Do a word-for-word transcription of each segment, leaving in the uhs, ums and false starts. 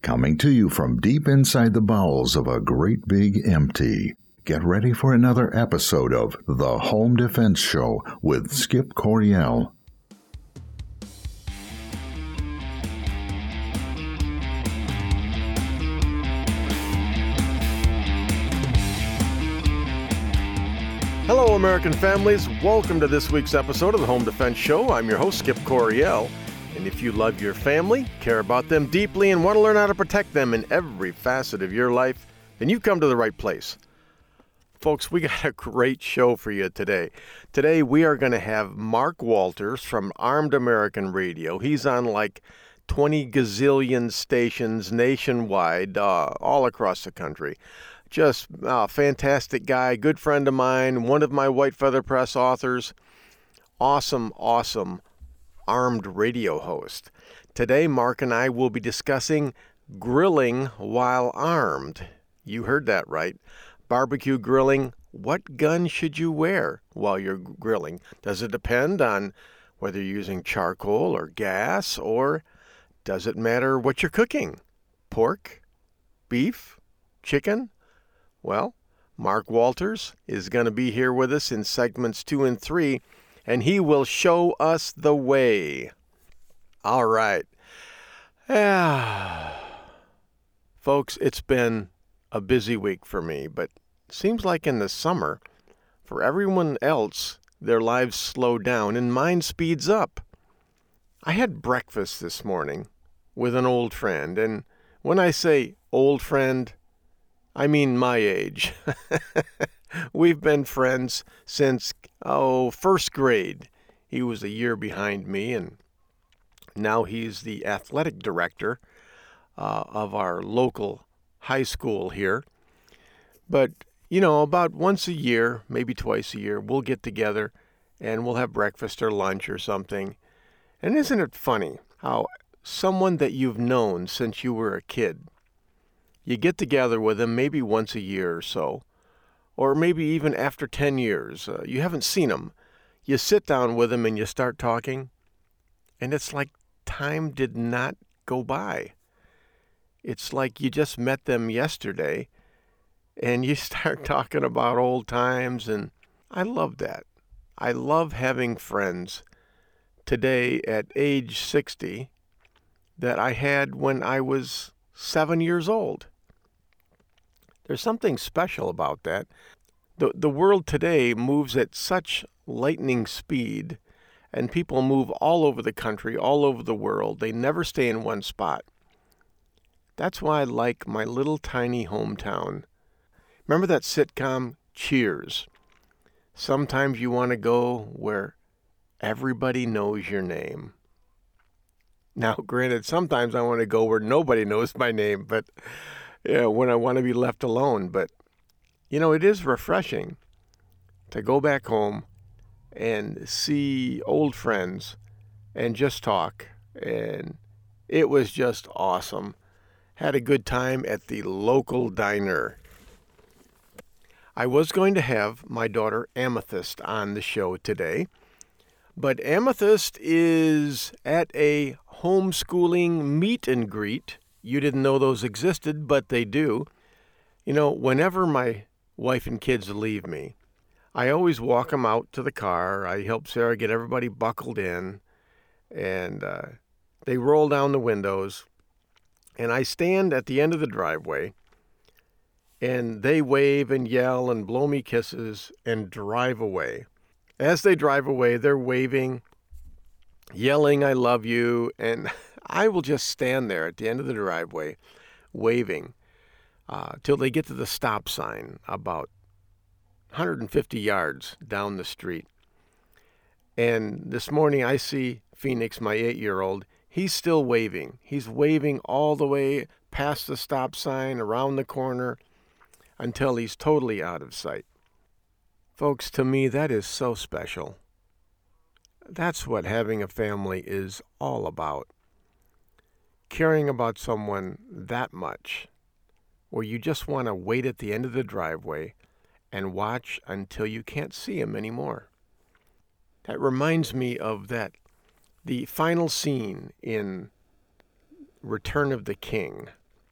coming to you from deep inside the bowels of a great big empty. Get ready for another episode of The Home Defense Show with Skip Coryell. Hello, American families. Welcome to this week's episode of the Home Defense Show. I'm your host, Skip Coryell. And if you love your family, care about them deeply, and want to learn how to protect them in every facet of your life, then you've come to the right place. Folks, we got a great show for you today. Today, we are going to have Mark Walters from Armed American Radio. He's on like twenty gazillion stations nationwide, uh, all across the country. Just a uh, fantastic guy, good friend of mine, one of my White Feather Press authors. Awesome, awesome armed radio host. Today, Mark and I will be discussing grilling while armed. You heard that right. Barbecue grilling. What gun should you wear while you're grilling? Does it depend on whether you're using charcoal or gas, or does it matter what you're cooking? Pork? Beef? Chicken? Well, Mark Walters is going to be here with us in segments two and three, and he will show us the way. All right. Ah. Folks, it's been a busy week for me, but it seems like in the summer, for everyone else, their lives slow down and mine speeds up. I had breakfast this morning with an old friend, and when I say old friend, I mean my age. We've been friends since, oh, first grade. He was a year behind me, and now he's the athletic director uh, of our local high school here. But, you know, about once a year, maybe twice a year, we'll get together and we'll have breakfast or lunch or something. And isn't it funny how someone that you've known since you were a kid, you get together with them maybe once a year or so, or maybe even after ten years. Uh, you haven't seen them. You sit down with them and you start talking, and it's like time did not go by. It's like you just met them yesterday, and you start talking about old times, and I love that. I love having friends today at age sixty that I had when I was seven years old. There's something special about that. The the world today moves at such lightning speed, and people move all over the country, all over the world. They never stay in one spot. That's why I like my little tiny hometown. Remember that sitcom, Cheers? Sometimes you want to go where everybody knows your name. Now, granted, sometimes I want to go where nobody knows my name, but yeah, when I want to be left alone. But, you know, it is refreshing to go back home and see old friends and just talk. And it was just awesome. Had a good time at the local diner. I was going to have my daughter Amethyst on the show today, but Amethyst is at a homeschooling meet and greet. You didn't know those existed, but they do. You know, whenever my wife and kids leave me, I always walk them out to the car. I help Sarah get everybody buckled in, and uh, they roll down the windows, and I stand at the end of the driveway, and they wave and yell and blow me kisses and drive away. As they drive away, they're waving, yelling, "I love you," and I will just stand there at the end of the driveway, waving, uh, till they get to the stop sign about one hundred fifty yards down the street. And this morning I see Phoenix, my eight-year-old, he's still waving. He's waving all the way past the stop sign, around the corner, until he's totally out of sight. Folks, to me, that is so special. That's what having a family is all about. Caring about someone that much, where you just want to wait at the end of the driveway and watch until you can't see him anymore. That reminds me of that, the final scene in Return of the King,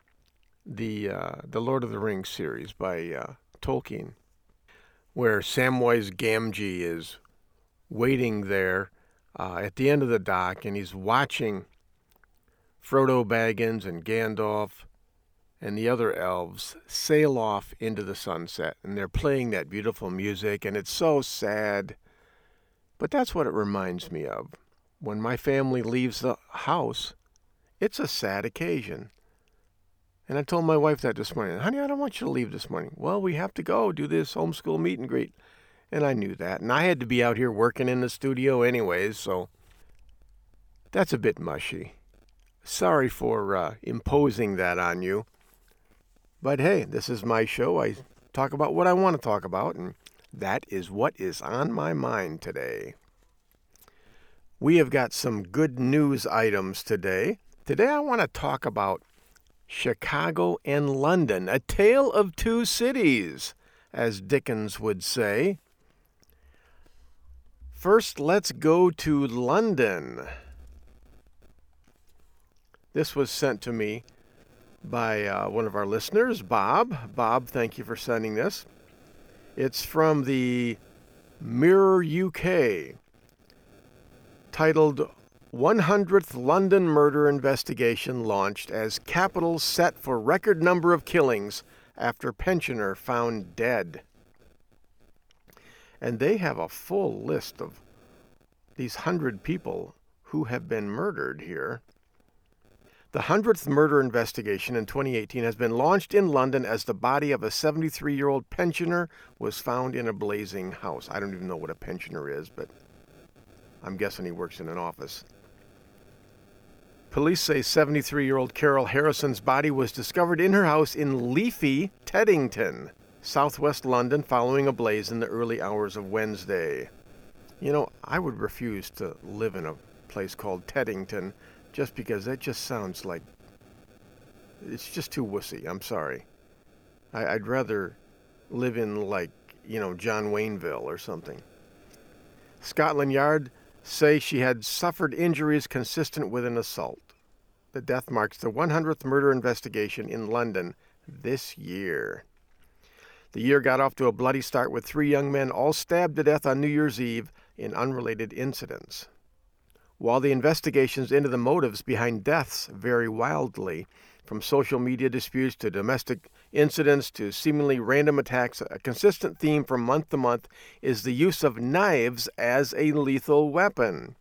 the uh, the Lord of the Rings series by uh, Tolkien, where Samwise Gamgee is waiting there uh, at the end of the dock, and he's watching Frodo Baggins and Gandalf and the other elves sail off into the sunset, and they're playing that beautiful music, and it's so sad. But that's what it reminds me of. When my family leaves the house, it's a sad occasion. And I told my wife that this morning. Honey, I don't want you to leave this morning. Well, we have to go do this homeschool meet and greet. And I knew that. And I had to be out here working in the studio anyways, so that's a bit mushy. Sorry for uh, imposing that on you. But hey, this is my show. I talk about what I want to talk about, and that is what is on my mind today. We have got some good news items today. Today I want to talk about Chicago and London, a tale of two cities, as Dickens would say. First, let's go to London. This was sent to me by uh, one of our listeners, Bob. Bob, thank you for sending this. It's from the Mirror U K, titled one hundredth London Murder Investigation Launched as Capital Set for Record Number of Killings After Pensioner Found Dead. And they have a full list of these hundred people who have been murdered here. The hundredth murder investigation in twenty eighteen has been launched in London as the body of a seventy-three-year-old pensioner was found in a blazing house. I don't even know what a pensioner is, but I'm guessing he works in an office. Police say seventy-three-year-old Carol Harrison's body was discovered in her house in Leafy, Teddington, southwest London, following a blaze in the early hours of Wednesday. You know, I would refuse to live in a place called Teddington just because that just sounds like, it's just too wussy. I'm sorry. I, I'd rather live in, like, you know, John Wayneville or something. Scotland Yard say she had suffered injuries consistent with an assault. The death marks the one hundredth murder investigation in London this year. The year got off to a bloody start with three young men all stabbed to death on New Year's Eve in unrelated incidents. While the investigations into the motives behind deaths vary wildly, from social media disputes to domestic incidents to seemingly random attacks, a consistent theme from month to month is the use of knives as a lethal weapon.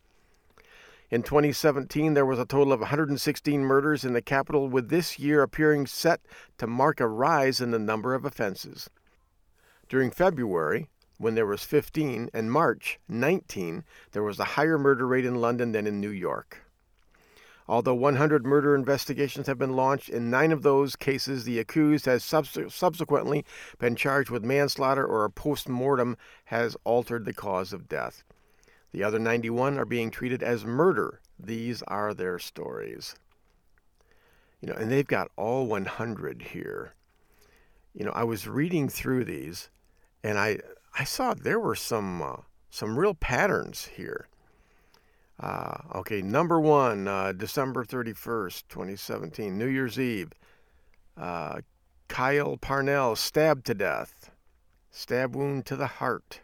In twenty seventeen, there was a total of one hundred sixteen murders in the capital, with this year appearing set to mark a rise in the number of offenses. During February, when there was fifteen, and March, nineteen, there was a higher murder rate in London than in New York. Although one hundred murder investigations have been launched, in nine of those cases the accused has subs- subsequently been charged with manslaughter, or a post-mortem has altered the cause of death. The other ninety-one are being treated as murder. These are their stories. You know, and they've got all one hundred here. You know, I was reading through these, and I I saw there were some uh, some real patterns here. Uh, okay, number one, uh, December thirty-first, twenty seventeen, New Year's Eve. Uh, Kyle Parnell stabbed to death. Stab wound to the heart.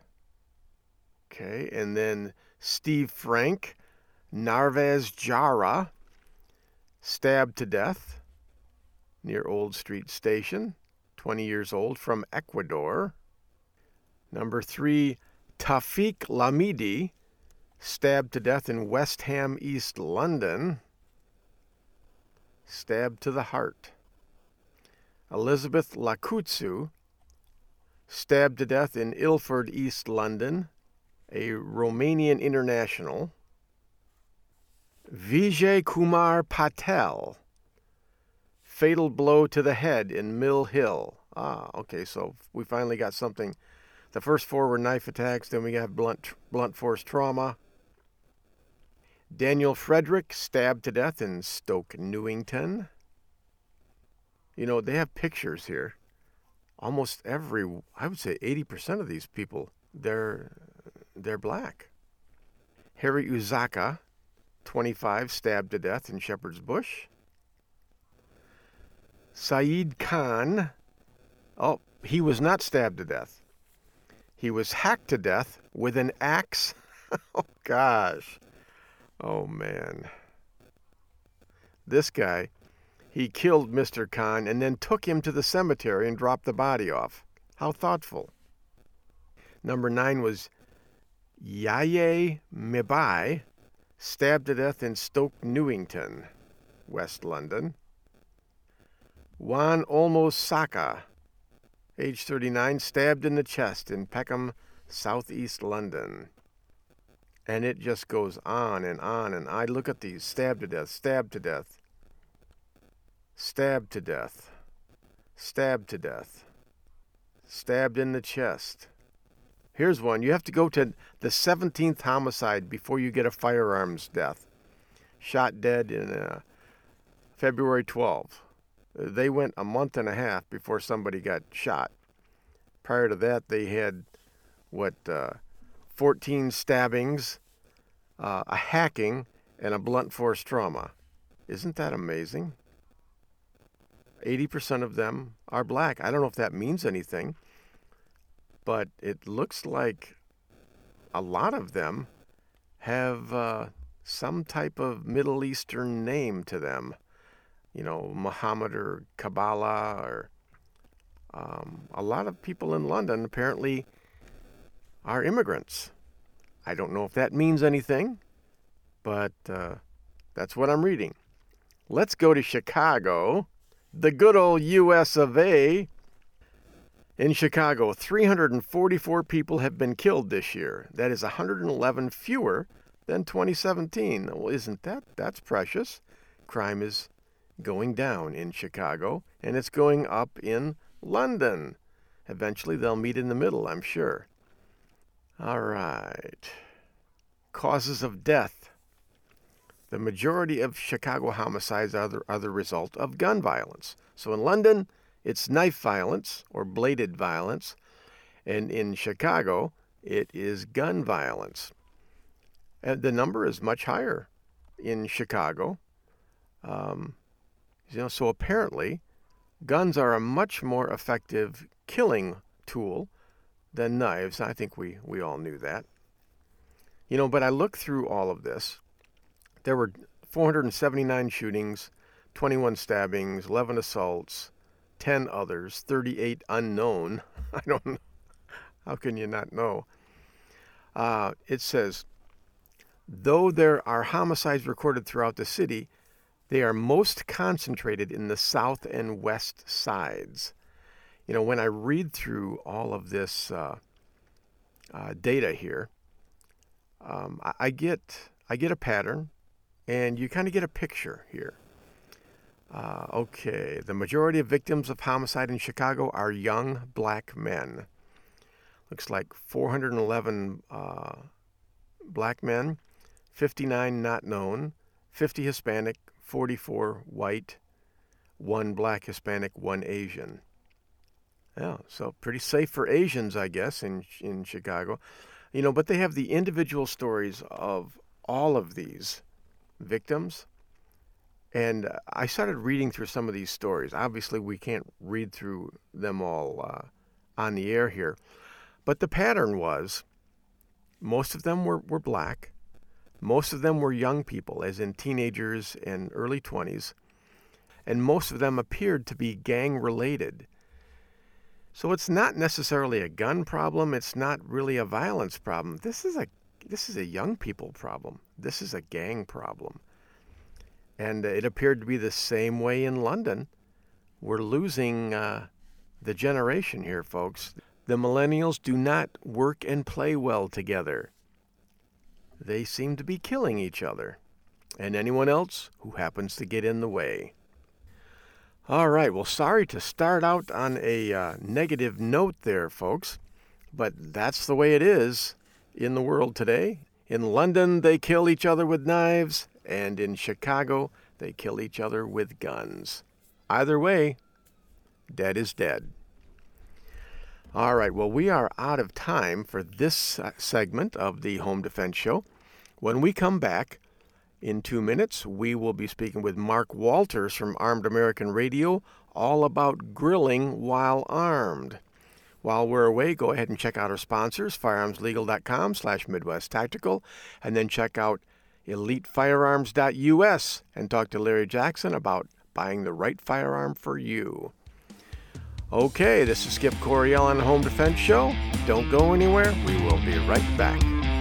Okay, and then Steve Frank, Narvaz Jara, stabbed to death near Old Street Station, twenty years old, from Ecuador. Number three, Tafiq Lamidi, stabbed to death in West Ham, East London. Stabbed to the heart. Elizabeth Lakutsu, stabbed to death in Ilford, East London, a Romanian international. Vijay Kumar Patel, fatal blow to the head in Mill Hill. Ah, okay, so we finally got something. The first four were knife attacks, then we got blunt, blunt force trauma. Daniel Frederick, stabbed to death in Stoke Newington. You know, they have pictures here. Almost every, I would say eighty percent of these people, they're, they're black. Harry Uzaka, twenty-five, stabbed to death in Shepherd's Bush. Saeed Khan, oh, he was not stabbed to death. He was hacked to death with an axe. Oh, gosh. Oh, man. This guy, he killed Mister Khan and then took him to the cemetery and dropped the body off. How thoughtful. Number nine was Yaye Mibai, stabbed to death in Stoke Newington, West London. Juan Olmo Saka, age thirty-nine, stabbed in the chest in Peckham, southeast London. And it just goes on and on, and I look at these, stabbed to death, stabbed to death, stabbed to death, stabbed to death, stabbed in the chest. Here's one. You have to go to the seventeenth homicide before you get a firearms death. Shot dead in uh, February twelfth. They went a month and a half before somebody got shot. Prior to that, they had, what, uh, fourteen stabbings, uh, a hacking, and a blunt force trauma. Isn't that amazing? eighty percent of them are black. I don't know if that means anything, but it looks like a lot of them have uh, some type of Middle Eastern name to them. You know, Muhammad or Kabbalah, or um, a lot of people in London apparently are immigrants. I don't know if that means anything, but uh, that's what I'm reading. Let's go to Chicago, the good old U S of A. In Chicago, three hundred forty-four people have been killed this year. That is one hundred eleven fewer than twenty seventeen. Well, isn't that? That's precious. Crime is going down in Chicago, and it's going up in London. Eventually, they'll meet in the middle, I'm sure. All right. Causes of death. The majority of Chicago homicides are the, are the result of gun violence. So in London, it's knife violence or bladed violence, and in Chicago, it is gun violence. And the number is much higher in Chicago. Um, you know, so apparently, guns are a much more effective killing tool than knives. I think we, we all knew that. You know, but I looked through all of this. There were four hundred seventy-nine shootings, twenty-one stabbings, eleven assaults, ten others, thirty-eight unknown. I don't know. How can you not know? Uh, it says, though there are homicides recorded throughout the city, they are most concentrated in the south and west sides. You know, when I read through all of this uh, uh, data here, um, I, I get I get a pattern, and you kind of get a picture here. Uh, okay, the majority of victims of homicide in Chicago are young black men. Looks like four hundred eleven uh, black men, fifty-nine not known, fifty Hispanic, forty-four white, one black Hispanic, one Asian. Yeah, so pretty safe for Asians, I guess, in in Chicago. You know, but they have the individual stories of all of these victims. And I started reading through some of these stories. Obviously, we can't read through them all uh, on the air here. But the pattern was most of them were, were black. Most of them were young people, as in teenagers and early twenties. And most of them appeared to be gang-related. So it's not necessarily a gun problem. It's not really a violence problem. This is a this is a young people problem. This is a gang problem. And it appeared to be the same way in London. We're losing uh, the generation here, folks. The millennials do not work and play well together. They seem to be killing each other, and anyone else who happens to get in the way. All right, well, sorry to start out on a uh, negative note there, folks, but that's the way it is in the world today. In London, they kill each other with knives, and in Chicago, they kill each other with guns. Either way, dead is dead. All right, well, we are out of time for this segment of the Home Defense Show. When we come back, In two minutes, we will be speaking with Mark Walters from Armed American Radio, all about grilling while armed. While we're away, go ahead and check out our sponsors, firearmslegal.com slash Midwest Tactical, and then check out elite firearms dot U S and talk to Larry Jackson about buying the right firearm for you. Okay, this is Skip Coryell on the Home Defense Show. Don't go anywhere. We will be right back.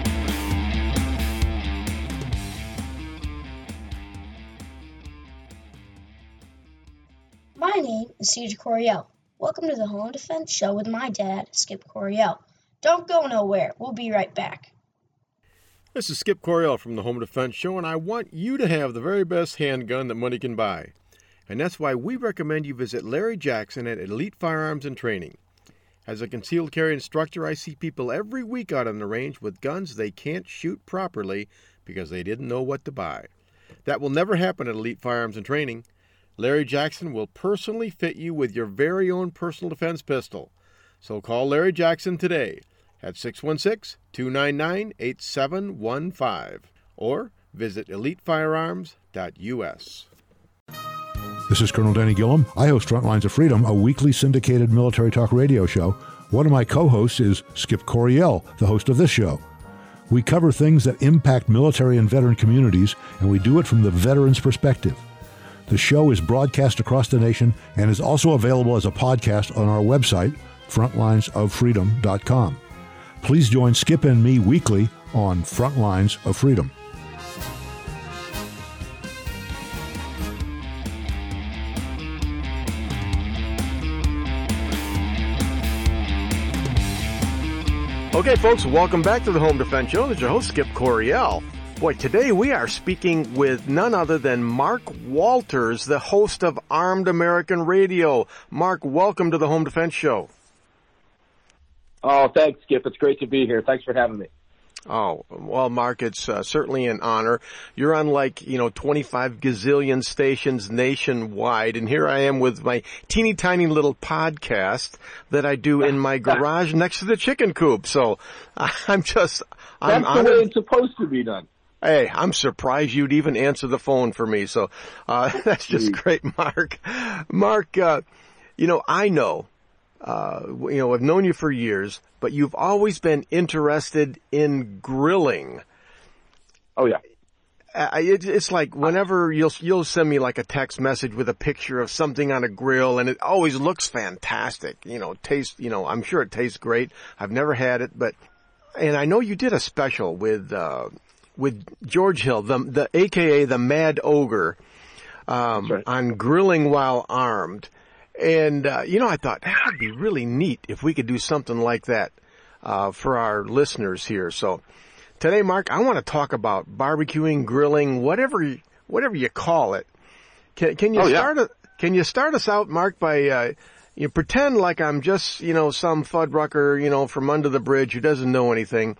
My name is C J Coryell. Welcome to the Home Defense Show with my dad, Skip Coryell. Don't go nowhere. We'll be right back. This is Skip Coryell from the Home Defense Show, and I want you to have the very best handgun that money can buy. And that's why we recommend you visit Larry Jackson at Elite Firearms and Training. As a concealed carry instructor, I see people every week out on the range with guns they can't shoot properly because they didn't know what to buy. That will never happen at Elite Firearms and Training. Larry Jackson will personally fit you with your very own personal defense pistol. So call Larry Jackson today at six one six, two nine nine, eight seven one five or visit elite firearms dot U S. This is Colonel Danny Gillum. I host Frontlines of Freedom, a weekly syndicated military talk radio show. One of my co-hosts is Skip Coryell, the host of this show. We cover things that impact military and veteran communities, and we do it from the veteran's perspective. The show is broadcast across the nation and is also available as a podcast on our website, frontlines of freedom dot com. Please join Skip and me weekly on Frontlines of Freedom. Okay, folks, welcome back to the Home Defense Show. This is your host, Skip Coryell. Boy, today we are speaking with none other than Mark Walters, the host of Armed American Radio. Mark, welcome to the Home Defense Show. Oh, thanks, Skip. It's great to be here. Thanks for having me. Oh, well, Mark, it's uh, certainly an honor. You're on like, you know, twenty-five gazillion stations nationwide, and here I am with my teeny tiny little podcast that I do in my garage next to the chicken coop. So I'm just, I'm That's the honored. way it's supposed to be done. Hey, I'm surprised you'd even answer the phone for me. So uh, that's just great, Mark. Mark, uh, you know, I know, uh, you know, I've known you for years, but you've always been interested in grilling. Oh, yeah. Uh, it, it's like whenever you'll you'll send me like a text message with a picture of something on a grill, and it always looks fantastic. You know, taste. You know, I'm sure it tastes great. I've never had it, but and I know you did a special with uh, with George Hill, the the A K A the Mad Ogre, um, right. on grilling while armed. And, uh, you know, I thought that would be really neat if we could do something like that uh, for our listeners here. So today, Mark, I want to talk about barbecuing, grilling, whatever you, whatever you call it. Can, can you oh, start yeah. a, Can you start us out, Mark, by uh, you pretend like I'm just, you know, some fuddrucker, you know, from under the bridge who doesn't know anything.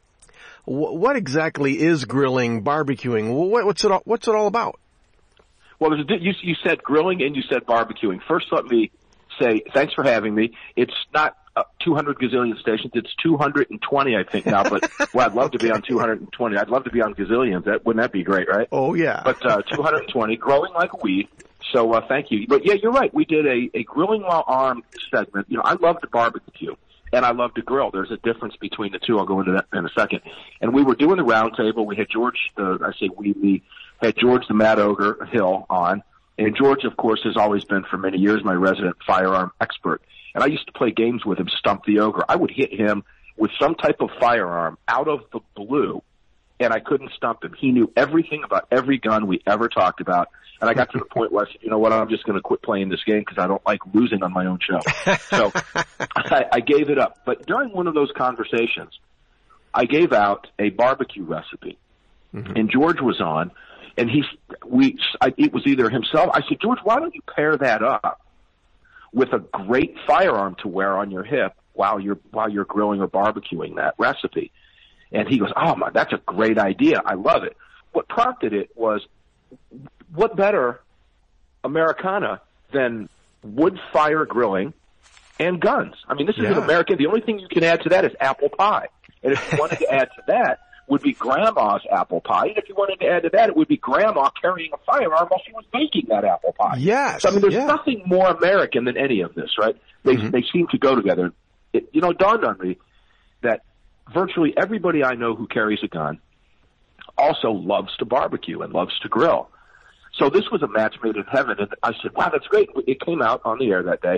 W- what exactly is grilling, barbecuing? What, what's it all, What's it all about? Well, there's a, you, you said grilling and you said barbecuing. First, let me say thanks for having me. It's not uh, two hundred gazillion stations. It's two hundred twenty, I think, now. But, well, I'd love to be on two hundred twenty. I'd love to be on gazillions. That, wouldn't that be great, right? Oh, yeah. But uh, two hundred twenty, growing like a weed. So uh, thank you. But, yeah, you're right. We did a, a grilling while armed segment. You know, I love to barbecue, and I love to grill. There's a difference between the two. I'll go into that in a second. And we were doing the round table. We had George, uh, I say we, we had George the Mad Ogre Hill on. And George, of course, has always been for many years my resident firearm expert. And I used to play games with him, Stump the Ogre. I would hit him with some type of firearm out of the blue, and I couldn't stump him. He knew everything about every gun we ever talked about. And I got to the point where I said, you know what, I'm just going to quit playing this game because I don't like losing on my own show. So I, I gave it up. But during one of those conversations, I gave out a barbecue recipe. Mm-hmm. And George was on. And he, we, I, it was either himself. I said, George, why don't you pair that up with a great firearm to wear on your hip while you're while you're grilling or barbecuing that recipe? And he goes, oh my, that's a great idea. I love it. What prompted it was, what better Americana than wood fire grilling and guns? I mean, this is yeah. an American. The only thing you can add to that is apple pie. And if you wanted to add to that, would be Grandma's apple pie. And if you wanted to add to that, it would be Grandma carrying a firearm while she was baking that apple pie. Yes. So, I mean, there's yeah. nothing more American than any of this, right? They Mm-hmm. they seem to go together. It, you know, it dawned on me that virtually everybody I know who carries a gun also loves to barbecue and loves to grill. So this was a match made in heaven, and I said, wow, that's great. It came out on the air that day.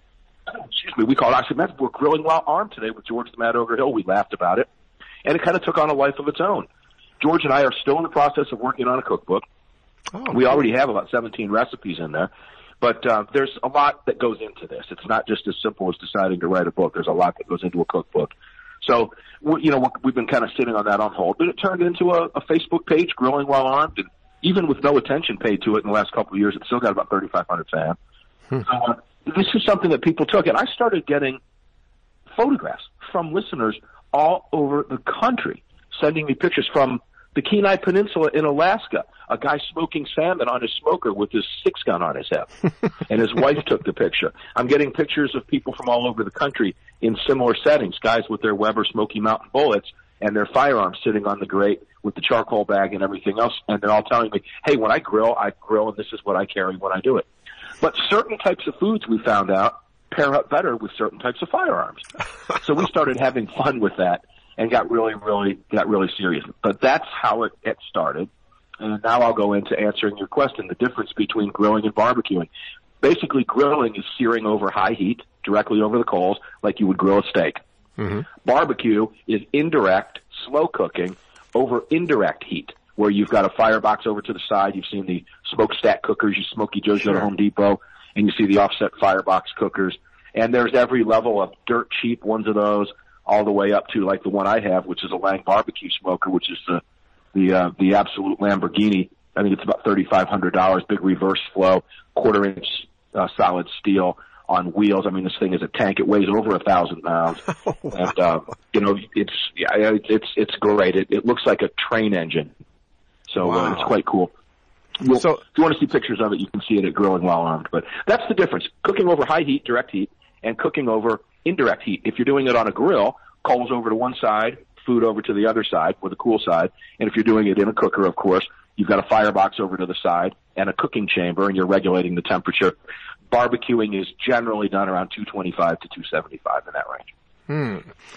Excuse me, we called it. I said, man, we're grilling while armed today with George the Mad Ogre Hill. We laughed about it, and it kind of took on a life of its own. George and I are still in the process of working on a cookbook. Oh, we already have about seventeen recipes in there, but uh, there's a lot that goes into this. It's not just as simple as deciding to write a book. There's a lot that goes into a cookbook. So, we, you know, we've been kind of sitting on that on hold, but it turned into a, a Facebook page, Grilling While Armed, and even with no attention paid to it in the last couple of years, it's still got about thirty-five hundred fans. Hmm. So, uh, this is something that people took, and I started getting photographs from listeners all over the country, sending me pictures from the Kenai Peninsula in Alaska, a guy smoking salmon on his smoker with his six gun on his hip, and his wife took the picture. I'm getting pictures of people from all over the country in similar settings, guys with their Weber Smoky Mountain bullets and their firearms sitting on the grate with the charcoal bag and everything else, and they're all telling me, hey, when I grill, I grill, and this is what I carry when I do it. But certain types of foods, we found out, pair up better with certain types of firearms. So we started having fun with that and got really, really, got really serious. But that's how it, it started. And now I'll go into answering your question, the difference between grilling and barbecuing. Basically, grilling is searing over high heat, directly over the coals, like you would grill a steak. Mm-hmm. Barbecue is indirect, slow cooking over indirect heat, where you've got a firebox over to the side. You've seen the smokestack cookers, you Smoky Joe's sure. at Home Depot, and you see the offset firebox cookers. And there's every level of dirt cheap ones of those, all the way up to like the one I have, which is a Lang barbecue smoker, which is the the uh, the absolute Lamborghini. I think it's about thirty-five hundred dollars, big reverse flow, quarter inch uh, solid steel on wheels. I mean, this thing is a tank. It weighs over a thousand pounds, oh, wow. and uh, you know, it's yeah, it's it's great. It, it looks like a train engine, so wow. uh, it's quite cool. Well, so, if you want to see pictures of it, you can see it at Grilling While Armed. But that's the difference: cooking over high heat, direct heat, and cooking over indirect heat. If you're doing it on a grill, coals over to one side, food over to the other side, or the cool side. And if you're doing it in a cooker, of course, you've got a firebox over to the side and a cooking chamber, and you're regulating the temperature. Barbecuing is generally done around two twenty-five to two seventy-five in that range. Hmm.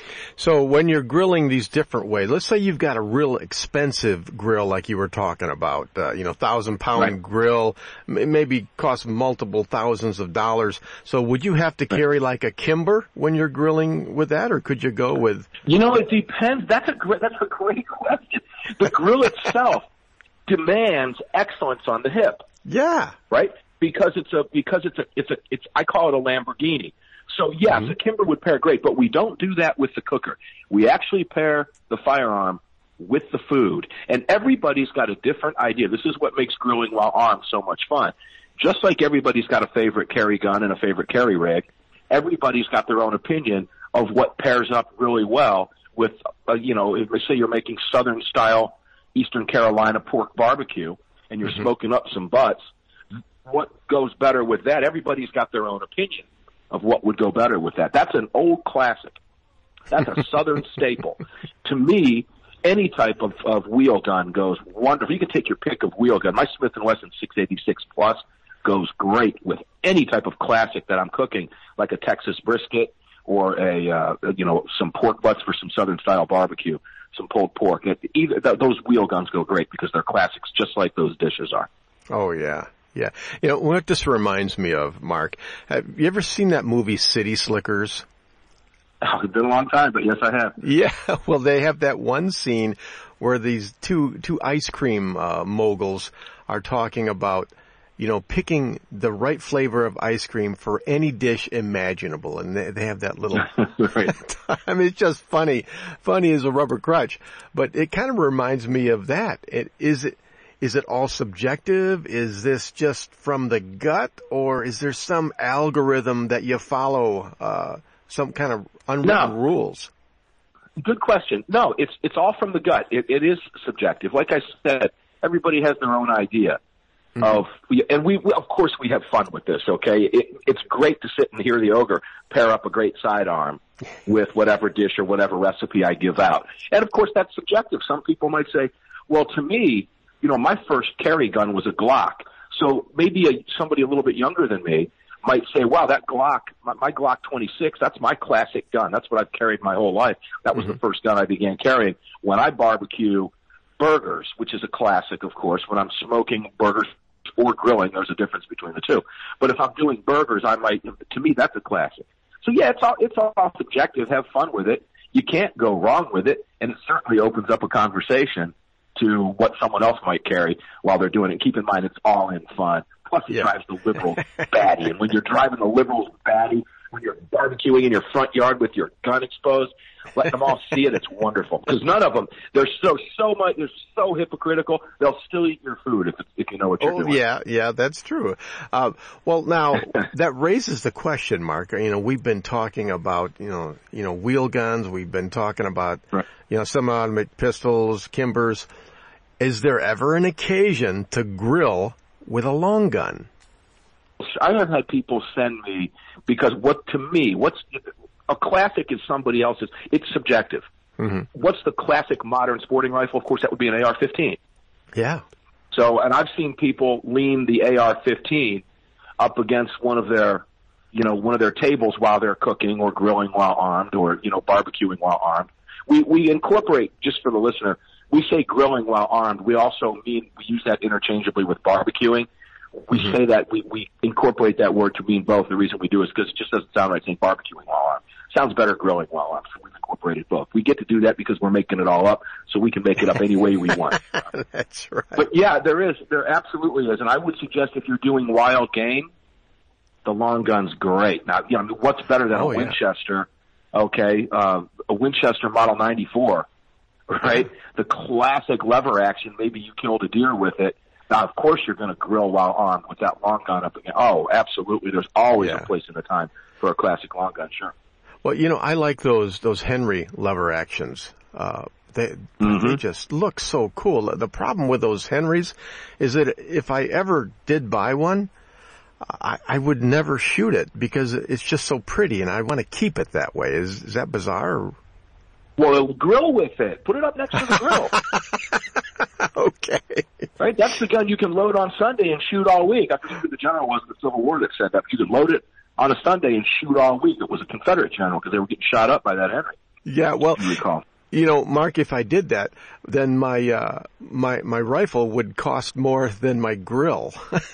So when you're grilling these different ways, let's say you've got a real expensive grill like you were talking about, uh, you know, thousand pound right. grill, m- maybe costs multiple thousands of dollars. So would you have to carry like a Kimber when you're grilling with that, or could you go with? You know, it depends. That's a great, that's a great question. The grill itself demands excellence on the hip. Yeah. Right? Because it's a, because it's a, it's a, it's, I call it a Lamborghini. So, yes, mm-hmm. a Kimber would pair great, but we don't do that with the cooker. We actually pair the firearm with the food, and everybody's got a different idea. This is what makes Grilling While Armed so much fun. Just like everybody's got a favorite carry gun and a favorite carry rig, everybody's got their own opinion of what pairs up really well with, uh, you know, if, say you're making Southern-style Eastern Carolina pork barbecue and you're mm-hmm. smoking up some butts, what goes better with that? Everybody's got their own opinion of what would go better with that. That's an old classic. That's a Southern staple. To me, any type of, of wheel gun goes wonderful. You can take your pick of wheel gun. My Smith and Wesson six eighty-six Plus goes great with any type of classic that I'm cooking, like a Texas brisket or a uh, you know some pork butts for some Southern style barbecue, some pulled pork. It, either th- those wheel guns go great because they're classics, just like those dishes are. Oh yeah. Yeah. You know, what this reminds me of, Mark, have you ever seen that movie City Slickers? Oh, it's been a long time, but yes, I have. Yeah. Well, they have that one scene where these two, two ice cream, uh, moguls are talking about, you know, picking the right flavor of ice cream for any dish imaginable. And they, they have that little, right. I mean, it's just funny, funny as a rubber crutch, but it kind of reminds me of that. It, is it, Is it all subjective? Is this just from the gut, or is there some algorithm that you follow, uh, some kind of unwritten no. rules? Good question. No, it's it's all from the gut. It, it is subjective. Like I said, everybody has their own idea. mm-hmm. of, and we, we, of course, we have fun with this, okay? It, it's great to sit and hear the ogre pair up a great sidearm with whatever dish or whatever recipe I give out. And, of course, that's subjective. Some people might say, well, to me, you know, my first carry gun was a Glock. So maybe a, somebody a little bit younger than me might say, wow, that Glock, my, my Glock twenty-six, that's my classic gun. That's what I've carried my whole life. That was mm-hmm. the first gun I began carrying. When I barbecue burgers, which is a classic, of course, when I'm smoking burgers or grilling, there's a difference between the two. But if I'm doing burgers, I might, to me, that's a classic. So yeah, it's all, it's all subjective. Have fun with it. You can't go wrong with it. And it certainly opens up a conversation to what someone else might carry while they're doing it. Keep in mind, it's all in fun. Plus, it yeah. drives the liberals batty. And when you're driving the liberals batty, when you're barbecuing in your front yard with your gun exposed, let them all see it. It's wonderful. Because none of them, they're so, so much, they're so hypocritical, they'll still eat your food if, if you know what you're oh, doing. yeah, yeah, that's true. Uh, well, now, that raises the question, Mark. You know, we've been talking about, you know, you know, wheel guns. We've been talking about, right. you know, semi-automatic pistols, Kimbers. Is there ever an occasion to grill with a long gun? I have had people send me, because what, to me, what's a classic is somebody else's. It's subjective. Mm-hmm. What's the classic modern sporting rifle? Of course, that would be an A R fifteen. Yeah. So, and I've seen people lean the A R fifteen up against one of their, you know, one of their tables while they're cooking or grilling while armed or, you know, barbecuing while armed. We, we incorporate, just for the listener, we say grilling while armed. We also mean, we use that interchangeably with barbecuing. We mm-hmm. say that we, we incorporate that word to mean both. The reason we do is because it just doesn't sound right saying barbecuing while armed. Sounds better grilling while armed, so we've incorporated both. We get to do that because we're making it all up, so we can make it up any way we want. That's right. But yeah, there is, there absolutely is. And I would suggest if you're doing wild game, the long gun's great. Now, you know, what's better than oh, a yeah. Winchester? Okay, uh, a Winchester Model ninety-four, right? The classic lever action, maybe you killed a deer with it. Now, of course, you're going to grill while armed with that long gun up again. Oh, absolutely. There's always yeah. a place and a time for a classic long gun, sure. Well, you know, I like those those Henry lever actions. Uh, they mm-hmm. they just look so cool. The problem with those Henrys is that if I ever did buy one, I, I would never shoot it because it's just so pretty, and I want to keep it that way. Is, is that bizarre? Well, grill with it. Put it up next to the grill. Okay. Right? That's the gun you can load on Sunday and shoot all week. I forget who the general was in the Civil War that said that. You could load it on a Sunday and shoot all week. It was a Confederate general because they were getting shot up by that Henry. Yeah, well, you recall. You know, Mark, if I did that, then my uh, my my rifle would cost more than my grill.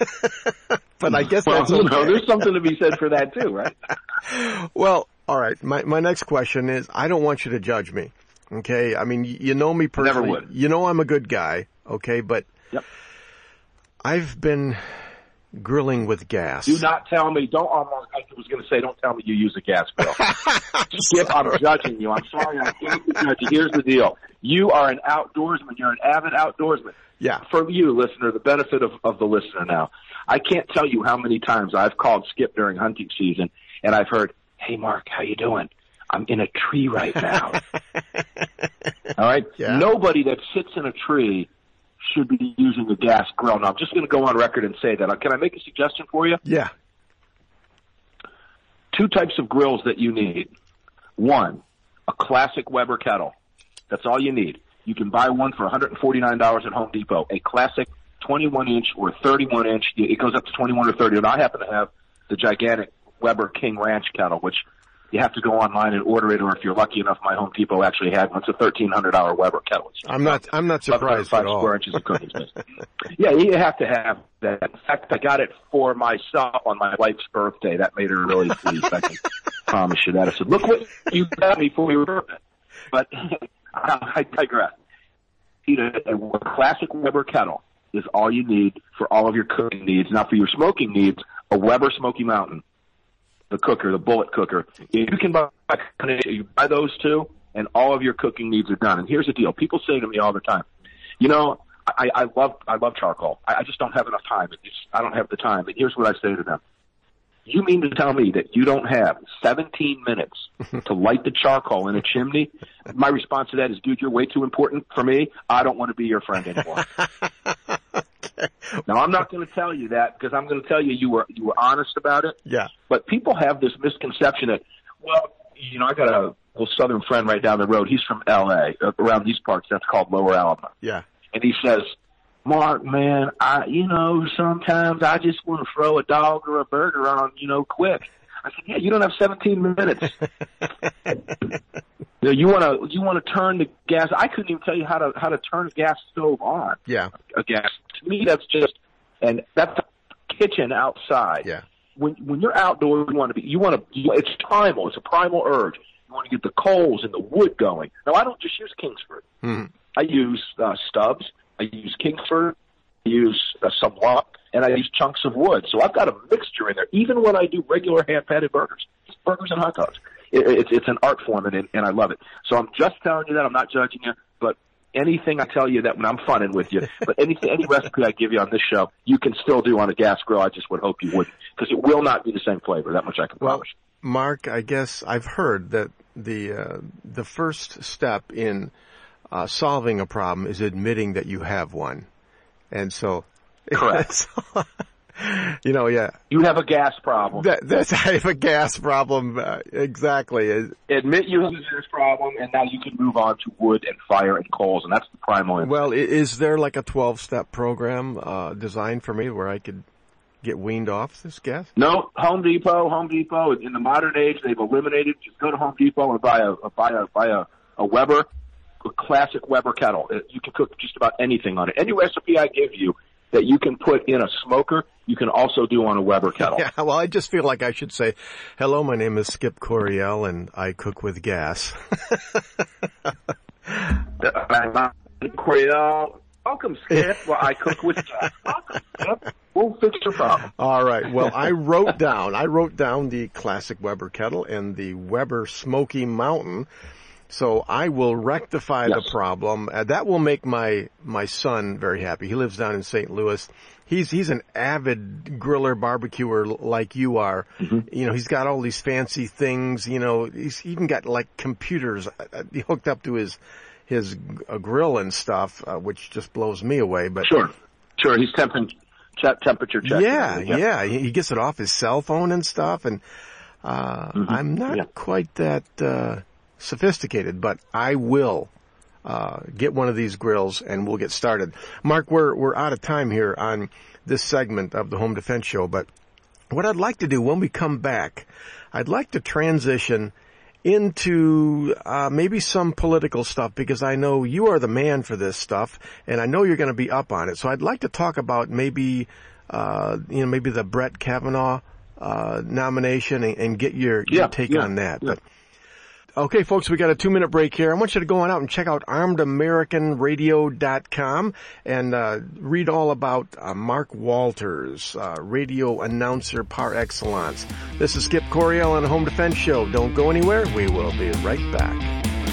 But I guess well, that's okay. okay. No, there's something to be said for that too, right? Well, all right. My my next question is, I don't want you to judge me. Okay, I mean, you know me personally. Never would. You know I'm a good guy. Okay, but yep. I've been grilling with gas. Do not tell me. Don't. Almost, I was going to say, don't tell me you use a gas grill. Skip, I'm judging you. I'm sorry. I can't judge you. Here's the deal. You are an outdoorsman. You're an avid outdoorsman. Yeah. For you, listener, the benefit of, of the listener now, I can't tell you how many times I've called Skip during hunting season, and I've heard, "Hey, Mark, how you doing? I'm in a tree right now." All right? Yeah. Nobody that sits in a tree should be using a gas grill. Now, I'm just going to go on record and say that. Can I make a suggestion for you? Yeah. Two types of grills that you need. One, a classic Weber kettle. That's all you need. You can buy one for one hundred forty-nine dollars at Home Depot. A classic twenty-one inch or thirty-one inch. It goes up to twenty-one or thirty. And I happen to have the gigantic Weber King Ranch kettle, which you have to go online and order it, or if you're lucky enough, my Home Depot actually had one. It's a thirteen hundred dollars Weber kettle. I'm not, I'm not surprised at all. Square inches of cooking space. Yeah, you have to have that. In fact, I got it for myself on my wife's birthday. That made her really pleased. I can promise you that. I said, "Look what you got me for your birthday." But I digress. A, a classic Weber kettle is all you need for all of your cooking needs. Now, for your smoking needs, a Weber Smoky Mountain. The cooker, the bullet cooker. If you can buy, you buy those two, and all of your cooking needs are done. And here's the deal: people say to me all the time, "You know, I, I love, I love charcoal. I, I just don't have enough time. It's, I don't have the time." And here's what I say to them: You mean to tell me that you don't have seventeen minutes to light the charcoal in a chimney? My response to that is, "Dude, you're way too important for me. I don't want to be your friend anymore." Now, I'm not going to tell you that because I'm going to tell you you were you were honest about it. Yeah. But people have this misconception that, well, you know, I got a little Southern friend right down the road. He's from L A, around these parts. That's called Lower Alabama. Yeah. And he says, Mark, man, I, you know, sometimes I just want to throw a dog or a burger on, you know, quick. I said, yeah, you don't have seventeen minutes. You know, you want to you want to turn the gas. I couldn't even tell you how to how to turn a gas stove on. Yeah. A gas. To me, that's just, and that's a kitchen outside. Yeah. When when you're outdoors, you want to be. You want to. You, it's primal. It's a primal urge. You want to get the coals and the wood going. Now, I don't just use Kingsford. Hmm. I use uh, stubs. I use Kingsford. I use uh, some lump, and I use chunks of wood. So I've got a mixture in there. Even when I do regular hand-patted burgers, burgers and hot dogs, it, it's it's an art form, and and I love it. So I'm just telling you that. I'm not judging you, but anything I tell you that when I'm funning with you, but anything, any recipe I give you on this show, you can still do on a gas grill. I just would hope you wouldn't, because it will not be the same flavor. That much I can Well, promise. Mark, I guess I've heard that the uh, the first step in uh, solving a problem is admitting that you have one. And so, Correct. you know, yeah. You have a gas problem. That, that's, I have a gas problem. Uh, exactly. Admit you have a gas problem, and now you can move on to wood and fire and coals, and that's the primal instinct. Well, is there like a twelve-step program uh, designed for me where I could get weaned off this gas? No, Home Depot, Home Depot. In the modern age, they've eliminated. Just go to Home Depot and buy a, buy a, buy a, a Weber. A classic Weber kettle. You can cook just about anything on it. Any recipe I give you that you can put in a smoker, you can also do on a Weber kettle. Yeah, well, I just feel like I should say, hello, my name is Skip Coryell, and I cook with gas. Coryell, welcome, Skip. Well, I cook with gas. Welcome, Skip. We'll fix your problem. All right. Well, I wrote down, I wrote down the classic Weber kettle and the Weber Smoky Mountain. So I will rectify yes. the problem. Uh, that will make my, my son very happy. He lives down in Saint Louis. He's he's an avid griller, barbecuer like you are. Mm-hmm. You know, he's got all these fancy things. You know, he's even got like computers uh, hooked up to his his uh, grill and stuff, uh, which just blows me away. But sure, sure, he's temping, temperature checking. Yeah, yeah, yeah. He gets it off his cell phone and stuff. And uh, mm-hmm. I'm not yeah. quite that. Uh, sophisticated, but I will uh, get one of these grills and we'll get started. Mark, we're we're out of time here on this segment of the Home Defense Show, but what I'd like to do when we come back, I'd like to transition into uh, maybe some political stuff, because I know you are the man for this stuff, and I know you're going to be up on it. So I'd like to talk about maybe uh, you know maybe the Brett Kavanaugh uh, nomination and, and get your, yeah, your take yeah, on that. Yeah. But okay, folks, we got a two-minute break here. I want you to go on out and check out armed american radio dot com and uh, read all about uh, Mark Walters, uh, radio announcer par excellence. This is Skip Coryell on the Home Defense Show. Don't go anywhere. We will be right back.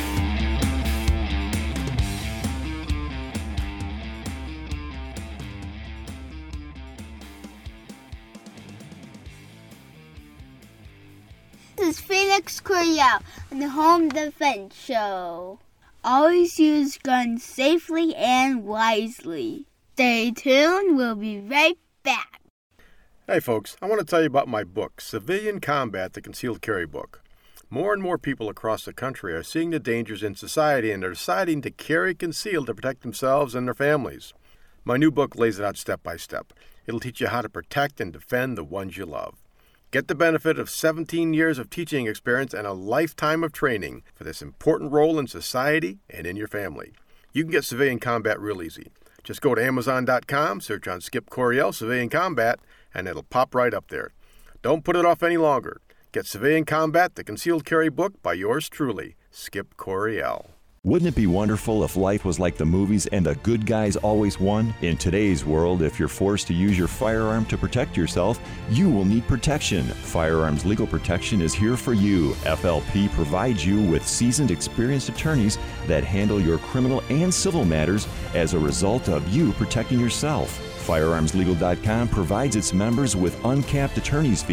This is Felix Coryell on the Home Defense Show. Always use guns safely and wisely. Stay tuned. We'll be right back. Hey, folks. I want to tell you about my book, Civilian Combat, the Concealed Carry Book. More and more people across the country are seeing the dangers in society and are deciding to carry concealed to protect themselves and their families. My new book lays it out step by step. It'll teach you how to protect and defend the ones you love. Get the benefit of seventeen years of teaching experience and a lifetime of training for this important role in society and in your family. You can get Civilian Combat real easy. Just go to amazon dot com, search on Skip Coryell Civilian Combat, and it'll pop right up there. Don't put it off any longer. Get Civilian Combat, the Concealed Carry Book by yours truly, Skip Coryell. Wouldn't it be wonderful if life was like the movies and the good guys always won? In today's world, if you're forced to use your firearm to protect yourself, you will need protection. Firearms Legal Protection is here for you. F L P provides you with seasoned, experienced attorneys that handle your criminal and civil matters as a result of you protecting yourself. Firearms Legal dot com provides its members with uncapped attorney's fees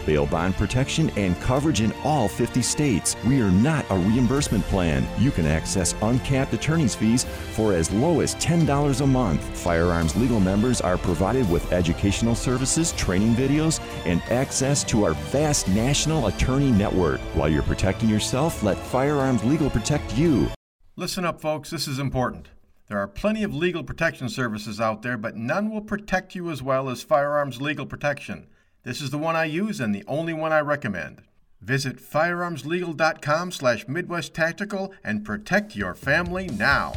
bail bond protection, and coverage in all fifty states. We are not a reimbursement plan. You can access uncapped attorney's fees for as low as ten dollars a month. Firearms Legal members are provided with educational services, training videos, and access to our vast national attorney network. While you're protecting yourself, let Firearms Legal protect you. Listen up, folks. This is important. There are plenty of legal protection services out there, but none will protect you as well as Firearms Legal Protection. This is the one I use and the only one I recommend. Visit firearmslegal.com slash Midwest Tactical and protect your family now.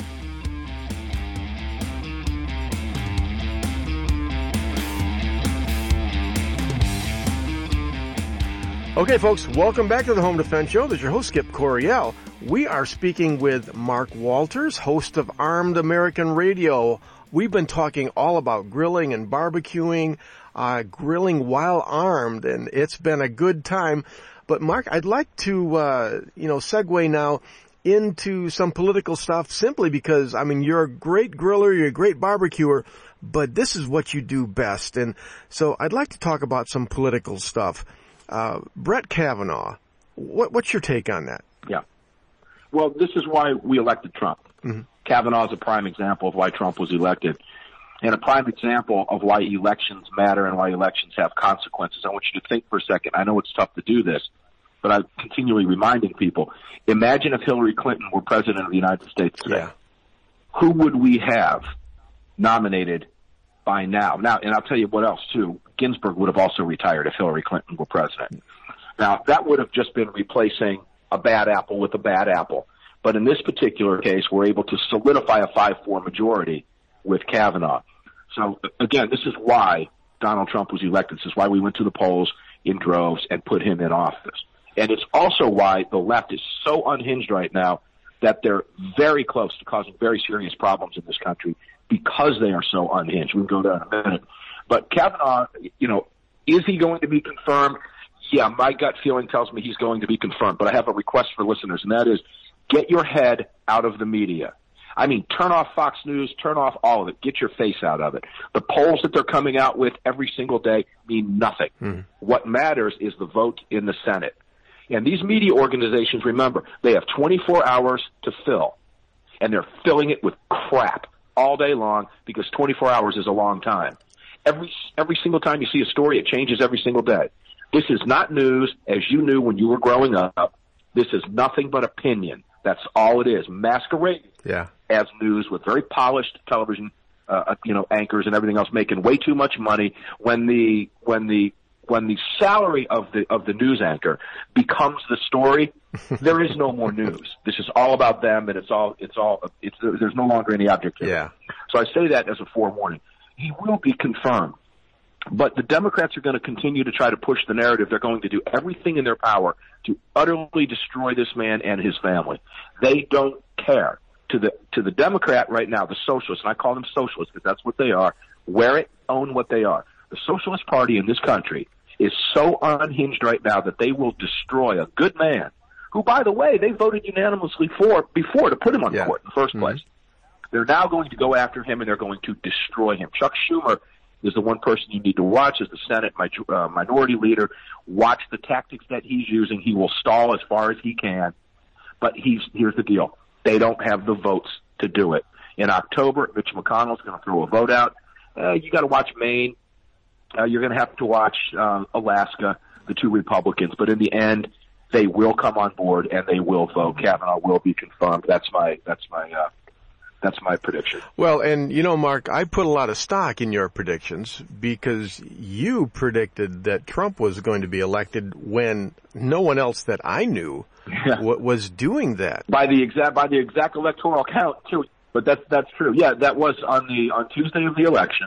Okay, folks, welcome back to the Home Defense Show. This is your host, Skip Coryell. We are speaking with Mark Walters, host of Armed American Radio. We've been talking all about grilling and barbecuing, uh, grilling while armed, and it's been a good time. But, Mark, I'd like to, uh, you know, segue now into some political stuff simply because, I mean, you're a great griller, you're a great barbecuer, but this is what you do best. And so I'd like to talk about some political stuff. Uh, Brett Kavanaugh, what, what's your take on that? Yeah. Well, this is why we elected Trump. Mm-hmm. Kavanaugh is a prime example of why Trump was elected, and a prime example of why elections matter and why elections have consequences. I want you to think for a second. I know it's tough to do this, but I'm continually reminding people. Imagine if Hillary Clinton were president of the United States today. Yeah. Who would we have nominated by now? Now, and I'll tell you what else, too. Ginsburg would have also retired if Hillary Clinton were president. Now, that would have just been replacing a bad apple with a bad apple. But in this particular case, we're able to solidify a five four majority with Kavanaugh. So, again, this is why Donald Trump was elected. This is why we went to the polls in droves and put him in office. And it's also why the left is so unhinged right now that they're very close to causing very serious problems in this country because they are so unhinged. We can go there in a minute. But Kavanaugh, you know, is he going to be confirmed? Yeah, my gut feeling tells me he's going to be confirmed. But I have a request for listeners, and that is get your head out of the media. I mean, turn off Fox News, turn off all of it. Get your face out of it. The polls that they're coming out with every single day mean nothing. Mm. What matters is the vote in the Senate. And these media organizations, remember, they have twenty-four hours to fill, and they're filling it with crap all day long because twenty-four hours is a long time. Every every single time you see a story, it changes every single day. This is not news, as you knew when you were growing up. This is nothing but opinion. That's all it is. Masquerading yeah. as news with very polished television, uh, you know, anchors and everything else, making way too much money. When the when the when the salary of the of the news anchor becomes the story, there is no more news. This is all about them, and it's all it's all it's there's no longer any objectivity. Yeah. So I say that as a forewarning. He will be confirmed. But the Democrats are going to continue to try to push the narrative. They're going to do everything in their power to utterly destroy this man and his family. They don't care. To the to the Democrat right now, the socialists, and I call them socialists because that's what they are, wear it, own what they are. The Socialist Party in this country is so unhinged right now that they will destroy a good man who, by the way, they voted unanimously for before to put him on yeah. court in the first mm-hmm. place. They're now going to go after him, and they're going to destroy him. Chuck Schumer is the one person you need to watch as the Senate uh, minority leader. Watch the tactics that he's using. He will stall as far as he can. But he's here's the deal. They don't have the votes to do it. In October, Mitch McConnell's going to throw a vote out. Uh, you got to watch Maine. Uh, you're going to have to watch uh, Alaska, the two Republicans. But in the end, they will come on board, and they will vote. Kavanaugh will be confirmed. That's my that's my uh, That's my prediction. Well, and you know, Mark, I put a lot of stock in your predictions because you predicted that Trump was going to be elected when no one else that I knew yeah. w- was doing that. By the exact by the exact electoral count, too. But that's that's true. Yeah, that was on the on Tuesday of the election.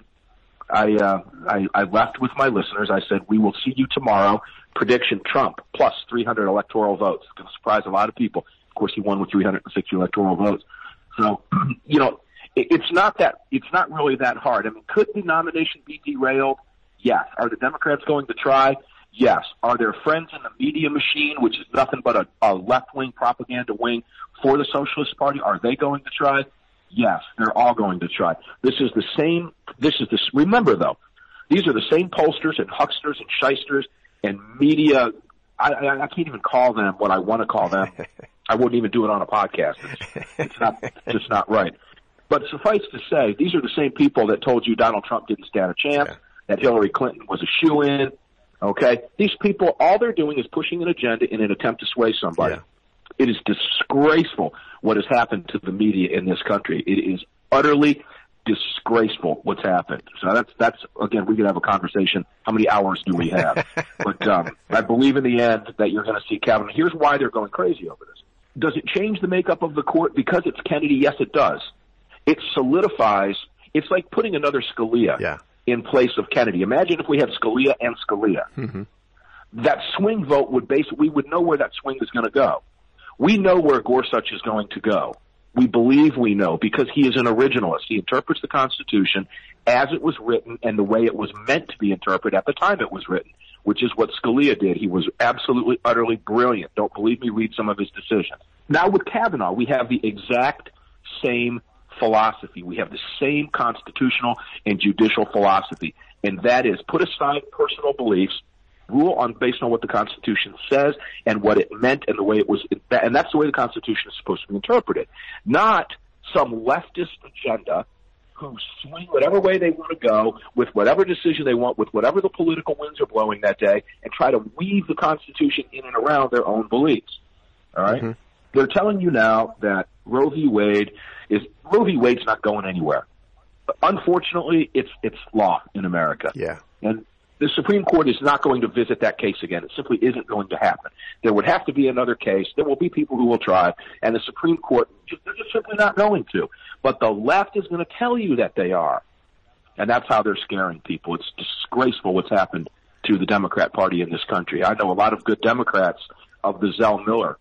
I uh, I, I left with my listeners. I said, "We will see you tomorrow." Prediction: Trump plus three hundred electoral votes. It's going to surprise a lot of people. Of course, he won with three hundred sixty electoral votes. So, you know, it, it's not that, it's not really that hard. I mean, could the nomination be derailed? Yes. Are the Democrats going to try? Yes. Are their friends in the media machine, which is nothing but a, a left-wing propaganda wing for the Socialist Party, are they going to try? Yes. They're all going to try. This is the same, this is this, remember though, these are the same pollsters and hucksters and shysters and media, I, I, I can't even call them what I want to call them. I wouldn't even do it on a podcast. It's, it's not, just not right. But suffice to say, these are the same people that told you Donald Trump didn't stand a chance, yeah. that Hillary Clinton was a shoo-in. Okay? These people, all they're doing is pushing an agenda in an attempt to sway somebody. Yeah. It is disgraceful what has happened to the media in this country. It is utterly disgraceful what's happened. So that's, that's again, we could have a conversation. How many hours do we have? But um, I believe in the end that you're going to see Kavanaugh. Here's why they're going crazy over this. Does it change the makeup of the court? Because it's Kennedy, yes, it does. It solidifies. It's like putting another Scalia yeah. in place of Kennedy. Imagine if we had Scalia and Scalia. Mm-hmm. That swing vote would basically, we would know where that swing is going to go. We know where Gorsuch is going to go. We believe we know because he is an originalist. He interprets the Constitution as it was written and the way it was meant to be interpreted at the time it was written, which is what Scalia did. He was absolutely, utterly brilliant. Don't believe me? Read some of his decisions. Now with Kavanaugh, we have the exact same philosophy. We have the same constitutional and judicial philosophy, and that is put aside personal beliefs, rule on based on what the Constitution says and what it meant and the way it was, and that's the way the Constitution is supposed to be interpreted. Not some leftist agenda who swing whatever way they want to go with whatever decision they want, with whatever the political winds are blowing that day, and try to weave the Constitution in and around their own beliefs. All right? Mm-hmm. They're telling you now that Roe v. Wade is Roe v. Wade's not going anywhere. Unfortunately, it's it's law in America. Yeah. And the Supreme Court is not going to visit that case again. It simply isn't going to happen. There would have to be another case. There will be people who will try, and the Supreme Court, they're just simply not going to. But the left is going to tell you that they are, and that's how they're scaring people. It's disgraceful what's happened to the Democrat Party in this country. I know a lot of good Democrats of the Zell Miller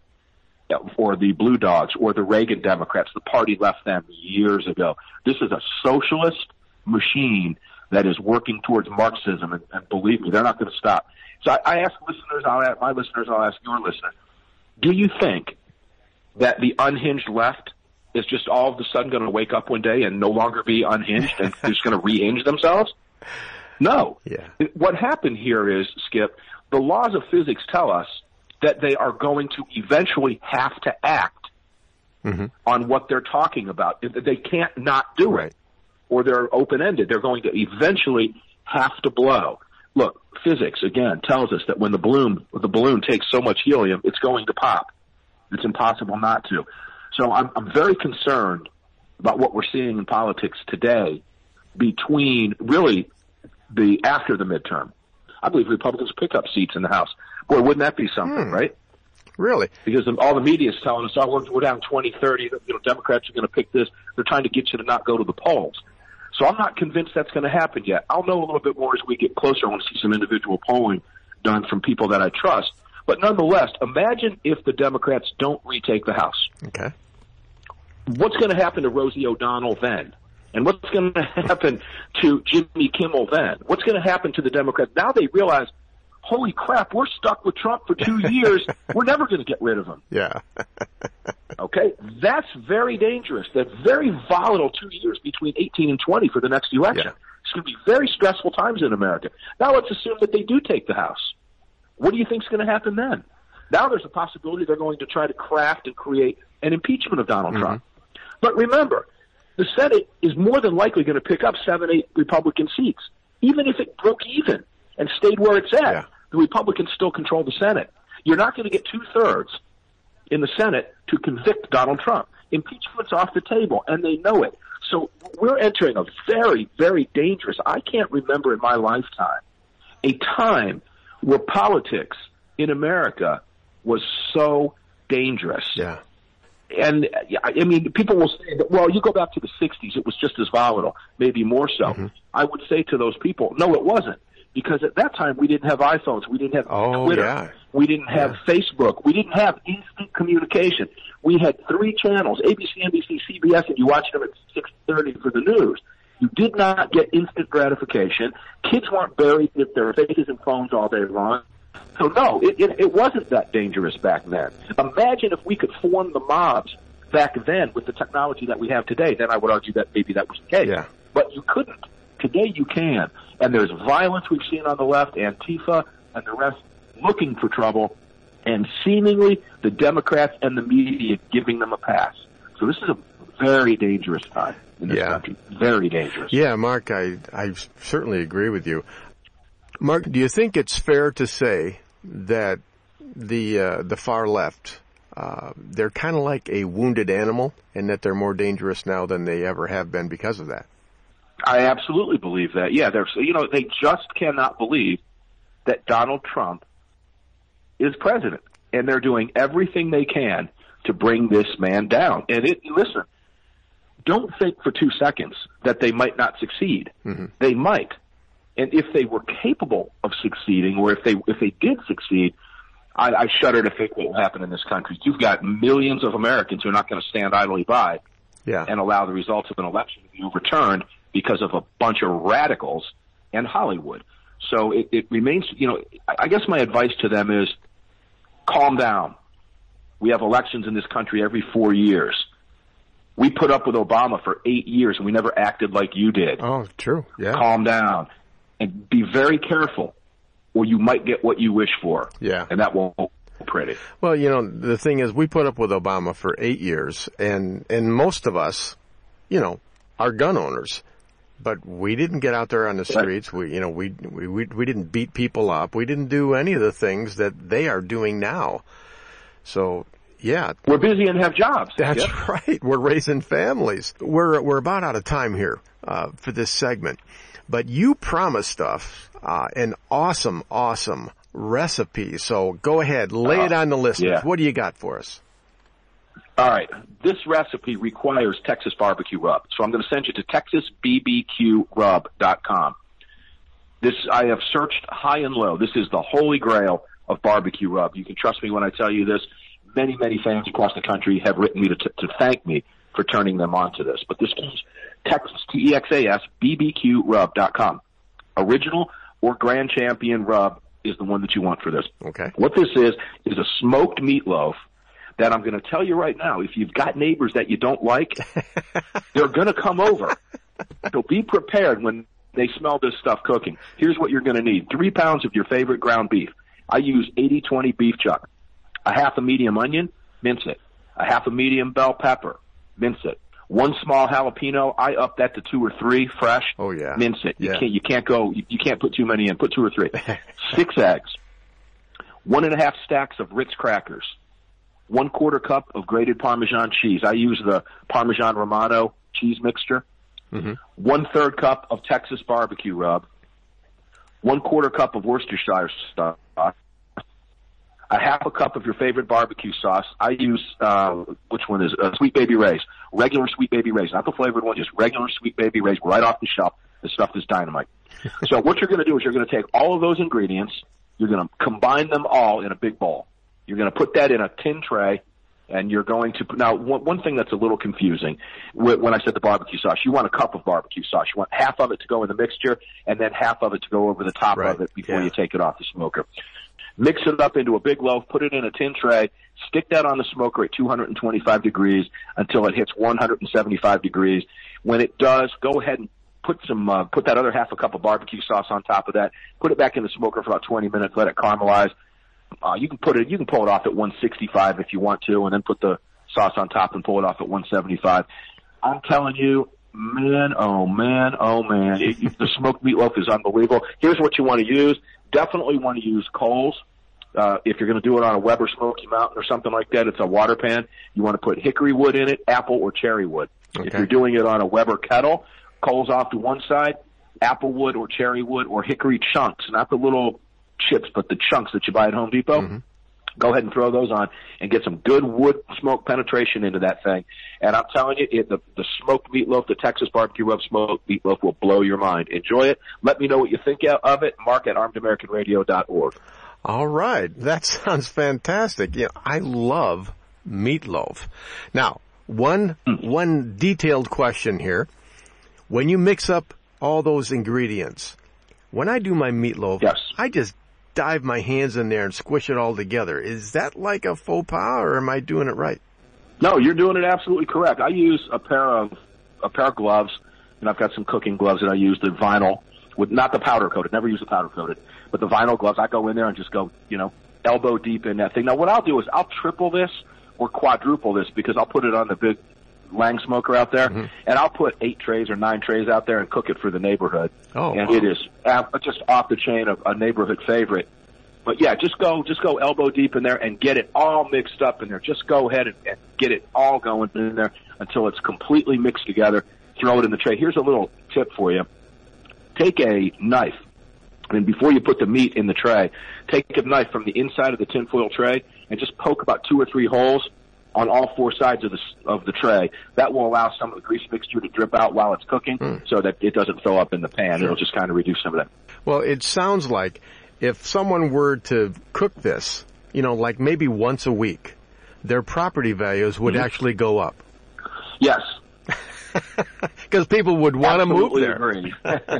or the Blue Dogs or the Reagan Democrats. The party left them years ago. This is a socialist machine that is working towards Marxism, and, and believe me, they're not going to stop. So I, I ask listeners, I'll ask my listeners, I'll ask your listeners, do you think that the unhinged left is just all of a sudden going to wake up one day and no longer be unhinged and just going to re-hinge themselves? No. Yeah. What happened here is, Skip, the laws of physics tell us that they are going to eventually have to act mm-hmm. on what they're talking about. They can't not do right. it. Or they're open-ended. They're going to eventually have to blow. Look, physics, again, tells us that when the balloon, the balloon takes so much helium, it's going to pop. It's impossible not to. So I'm, I'm very concerned about what we're seeing in politics today between really the after the midterm. I believe Republicans pick up seats in the House. Boy, wouldn't that be something, hmm. right? Really? Because all the media is telling us, oh, we're down twenty, thirty, you know, Democrats are going to pick this. They're trying to get you to not go to the polls. So I'm not convinced that's going to happen yet. I'll know a little bit more as we get closer. I want to see some individual polling done from people that I trust. But nonetheless, imagine if the Democrats don't retake the House. Okay. What's going to happen to Rosie O'Donnell then? And what's going to happen to Jimmy Kimmel then? What's going to happen to the Democrats? Now they realize, holy crap, we're stuck with Trump for two years. We're never going to get rid of him. Yeah. Okay? That's very dangerous. That's very volatile two years between eighteen and twenty for the next election. Yeah. It's going to be very stressful times in America. Now let's assume that they do take the House. What do you think is going to happen then? Now there's a possibility they're going to try to craft and create an impeachment of Donald mm-hmm. Trump. But remember, the Senate is more than likely going to pick up seven, eight Republican seats. Even if it broke even and stayed where it's at, yeah. the Republicans still control the Senate. You're not going to get two-thirds in the Senate to convict Donald Trump. Impeachment's off the table, and they know it. So we're entering a very, very dangerous, I can't remember in my lifetime, a time where politics in America was so dangerous. Yeah. And, I mean, people will say that, well, you go back to the sixties, it was just as volatile, maybe more so. Mm-hmm. I would say to those people, no, it wasn't. Because at that time, we didn't have iPhones. We didn't have oh, Twitter. Yeah. We didn't have yeah. Facebook. We didn't have instant communication. We had three channels, A B C, N B C, C B S, and you watched them at six thirty for the news. You did not get instant gratification. Kids weren't buried with their faces and phones all day long. So, no, it, it, it wasn't that dangerous back then. Imagine if we could form the mobs back then with the technology that we have today. Then I would argue that maybe that was the case. Yeah. But you couldn't. Today you can. And there's violence we've seen on the left, Antifa and the rest. looking for trouble, and seemingly the Democrats and the media giving them a pass. So this is a very dangerous time in this yeah. country. Very dangerous. Yeah, Mark, I, I certainly agree with you. Mark, do you think it's fair to say that the uh, the far left, uh, they're kind of like a wounded animal, and that they're more dangerous now than they ever have been because of that? I absolutely believe that. Yeah, they're you know they just cannot believe that Donald Trump is president, and they're doing everything they can to bring this man down. And it, listen, don't think for two seconds that they might not succeed. Mm-hmm. They might. And if they were capable of succeeding, or if they if they did succeed, I, I shudder to think what will happen in this country. You've got millions of Americans who are not going to stand idly by yeah. and allow the results of an election to be overturned because of a bunch of radicals and Hollywood. So it, it remains, you know, I guess my advice to them is calm down. We have elections in this country every four years. We put up with Obama for eight years, and we never acted like you did. Oh, true. Yeah. Calm down. And be very careful, or you might get what you wish for. Yeah. And that won't be pretty. Well, you know, the thing is, we put up with Obama for eight years, and, and most of us, you know, are gun owners. But we didn't get out there on the streets. We, you know, we, we, we, we didn't beat people up. We didn't do any of the things that they are doing now. So, yeah. We're busy and have jobs. That's yep. right. We're raising families. We're, we're about out of time here, uh, for this segment. But you promised us, uh, an awesome, awesome recipe. So go ahead, lay uh, it on the listeners. Yeah. What do you got for us? All right. This recipe requires Texas barbecue rub. So I'm going to send you to texas b b q rub dot com. This, I have searched high and low. This is the holy grail of barbecue rub. You can trust me when I tell you this. Many, many fans across the country have written me to, to thank me for turning them on to this. But this is Texas, T E X A S, b b q rub dot com. Original or Grand Champion rub is the one that you want for this. Okay. What this is, is a smoked meatloaf that I'm going to tell you right now, if you've got neighbors that you don't like, they're going to come over. So be prepared when they smell this stuff cooking. Here's what you're going to need. Three pounds of your favorite ground beef. I use eighty twenty beef chuck. A half a medium onion, mince it. A half a medium bell pepper, mince it. One small jalapeno, I up that to two or three fresh. Oh yeah, mince it. You yeah. can't you can't go you, you can't put too many in. Put two or three. Six eggs. One and a half stacks of Ritz crackers. One quarter cup of grated Parmesan cheese. I use the Parmesan Romano cheese mixture. Mm-hmm. One third cup of Texas barbecue rub. One quarter cup of Worcestershire sauce. A half a cup of your favorite barbecue sauce. I use, uh, which one is uh, Sweet Baby Ray's. Regular Sweet Baby Ray's. Not the flavored one, just regular Sweet Baby Ray's right off the shelf. This stuff is dynamite. So what you're going to do is you're going to take all of those ingredients. You're going to combine them all in a big bowl. You're going to put that in a tin tray, and you're going to – now, one, one thing that's a little confusing, when I said the barbecue sauce, you want a cup of barbecue sauce. You want half of it to go in the mixture and then half of it to go over the top right. of it before yeah. you take it off the smoker. Mix it up into a big loaf, put it in a tin tray, stick that on the smoker at two hundred twenty-five degrees until it hits one hundred seventy-five degrees. When it does, go ahead and put some, uh, put that other half a cup of barbecue sauce on top of that. Put it back in the smoker for about twenty minutes, let it caramelize. Uh, you can put it, you can pull it off at one sixty-five if you want to, and then put the sauce on top and pull it off at one seventy-five. I'm telling you, man, oh man, oh man, it, it, the smoked meatloaf is unbelievable. Here's what you want to use. Definitely want to use coals. Uh, if you're going to do it on a Weber Smoky Mountain or something like that, it's a water pan. You want to put hickory wood in it, apple or cherry wood. Okay. If you're doing it on a Weber kettle, coals off to one side, apple wood or cherry wood or hickory chunks, not the little chips, but the chunks that you buy at Home Depot. Mm-hmm. Go ahead and throw those on and get some good wood smoke penetration into that thing. And I'm telling you, it, the, the smoked meatloaf, the Texas barbecue rub smoked meatloaf will blow your mind. Enjoy it. Let me know what you think of it. Mark at armed american radio dot org. All right. That sounds fantastic. Yeah, I love meatloaf. Now, one, mm. one detailed question here. When you mix up all those ingredients, when I do my meatloaf, yes. I just dive my hands in there and squish it all together. Is that like a faux pas, or am I doing it right? No, you're doing it absolutely correct. I use a pair of a pair of gloves, and I've got some cooking gloves that I use, the vinyl, with not the powder coated. Never use the powder coated. But the vinyl gloves, I go in there and just go, you know, elbow deep in that thing. Now, what I'll do is I'll triple this or quadruple this because I'll put it on the big Lang smoker out there, mm-hmm. and I'll put eight trays or nine trays out there and cook it for the neighborhood. Oh, and wow. it is just off the chain of a neighborhood favorite. But yeah, just go, just go elbow deep in there and get it all mixed up in there. Just go ahead and, and get it all going in there until it's completely mixed together. Throw it in the tray. Here's a little tip for you. Take a knife, and before you put the meat in the tray, take a knife from the inside of the tinfoil tray and just poke about two or three holes on all four sides of the of the tray. That will allow some of the grease mixture to drip out while it's cooking, mm. so that it doesn't fill up in the pan. Sure. It'll just kind of reduce some of that. Well, it sounds like if someone were to cook this, you know, like maybe once a week, their property values would mm-hmm. actually go up. Yes. Because people would want to move there. Agree.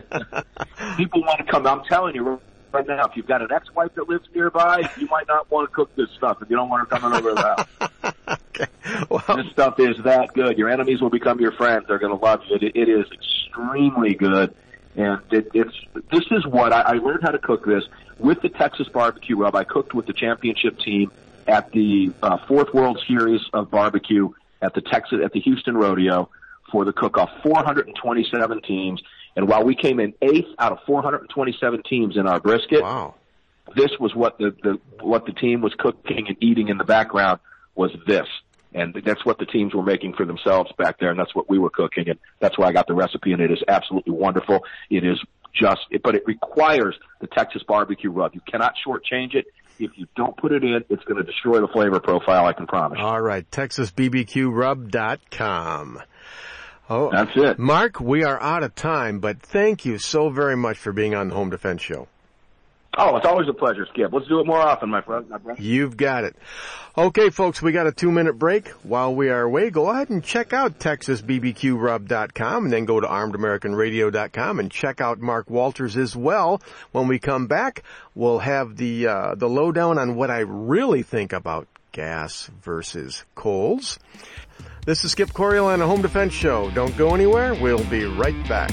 People want to come. I'm telling you right now, if you've got an ex-wife that lives nearby, you might not want to cook this stuff if you don't want her coming over to the house. Okay. Well, this stuff is that good. Your enemies will become your friends. They're going to love you. It, it is extremely good. And it, it's this is what I, I learned how to cook this with the Texas barbecue rub. I cooked with the championship team at the uh, fourth World Series of barbecue at the Texas at the Houston Rodeo for the cook-off. four hundred twenty-seven teams, and while we came in eighth out of four hundred twenty-seven teams in our brisket, wow. this was what the, the what the team was cooking and eating in the background was this. And that's what the teams were making for themselves back there, and that's what we were cooking, and that's why I got the recipe, and it is absolutely wonderful. It is just, but it requires the Texas barbecue rub. You cannot shortchange it. If you don't put it in, it's going to destroy the flavor profile, I can promise. All right, texas b b q rub dot com. Oh, that's it. Mark, we are out of time, but thank you so very much for being on the Home Defense Show. Oh, it's always a pleasure, Skip. Let's do it more often, my friend. My friend. You've got it. Okay, folks, we got a two-minute break. While we are away, go ahead and check out texas b b q rub dot com and then go to armed american radio dot com and check out Mark Walters as well. When we come back, we'll have the uh, the lowdown on what I really think about gas versus coals. This is Skip Coryell on the Home Defense Show. Don't go anywhere. We'll be right back.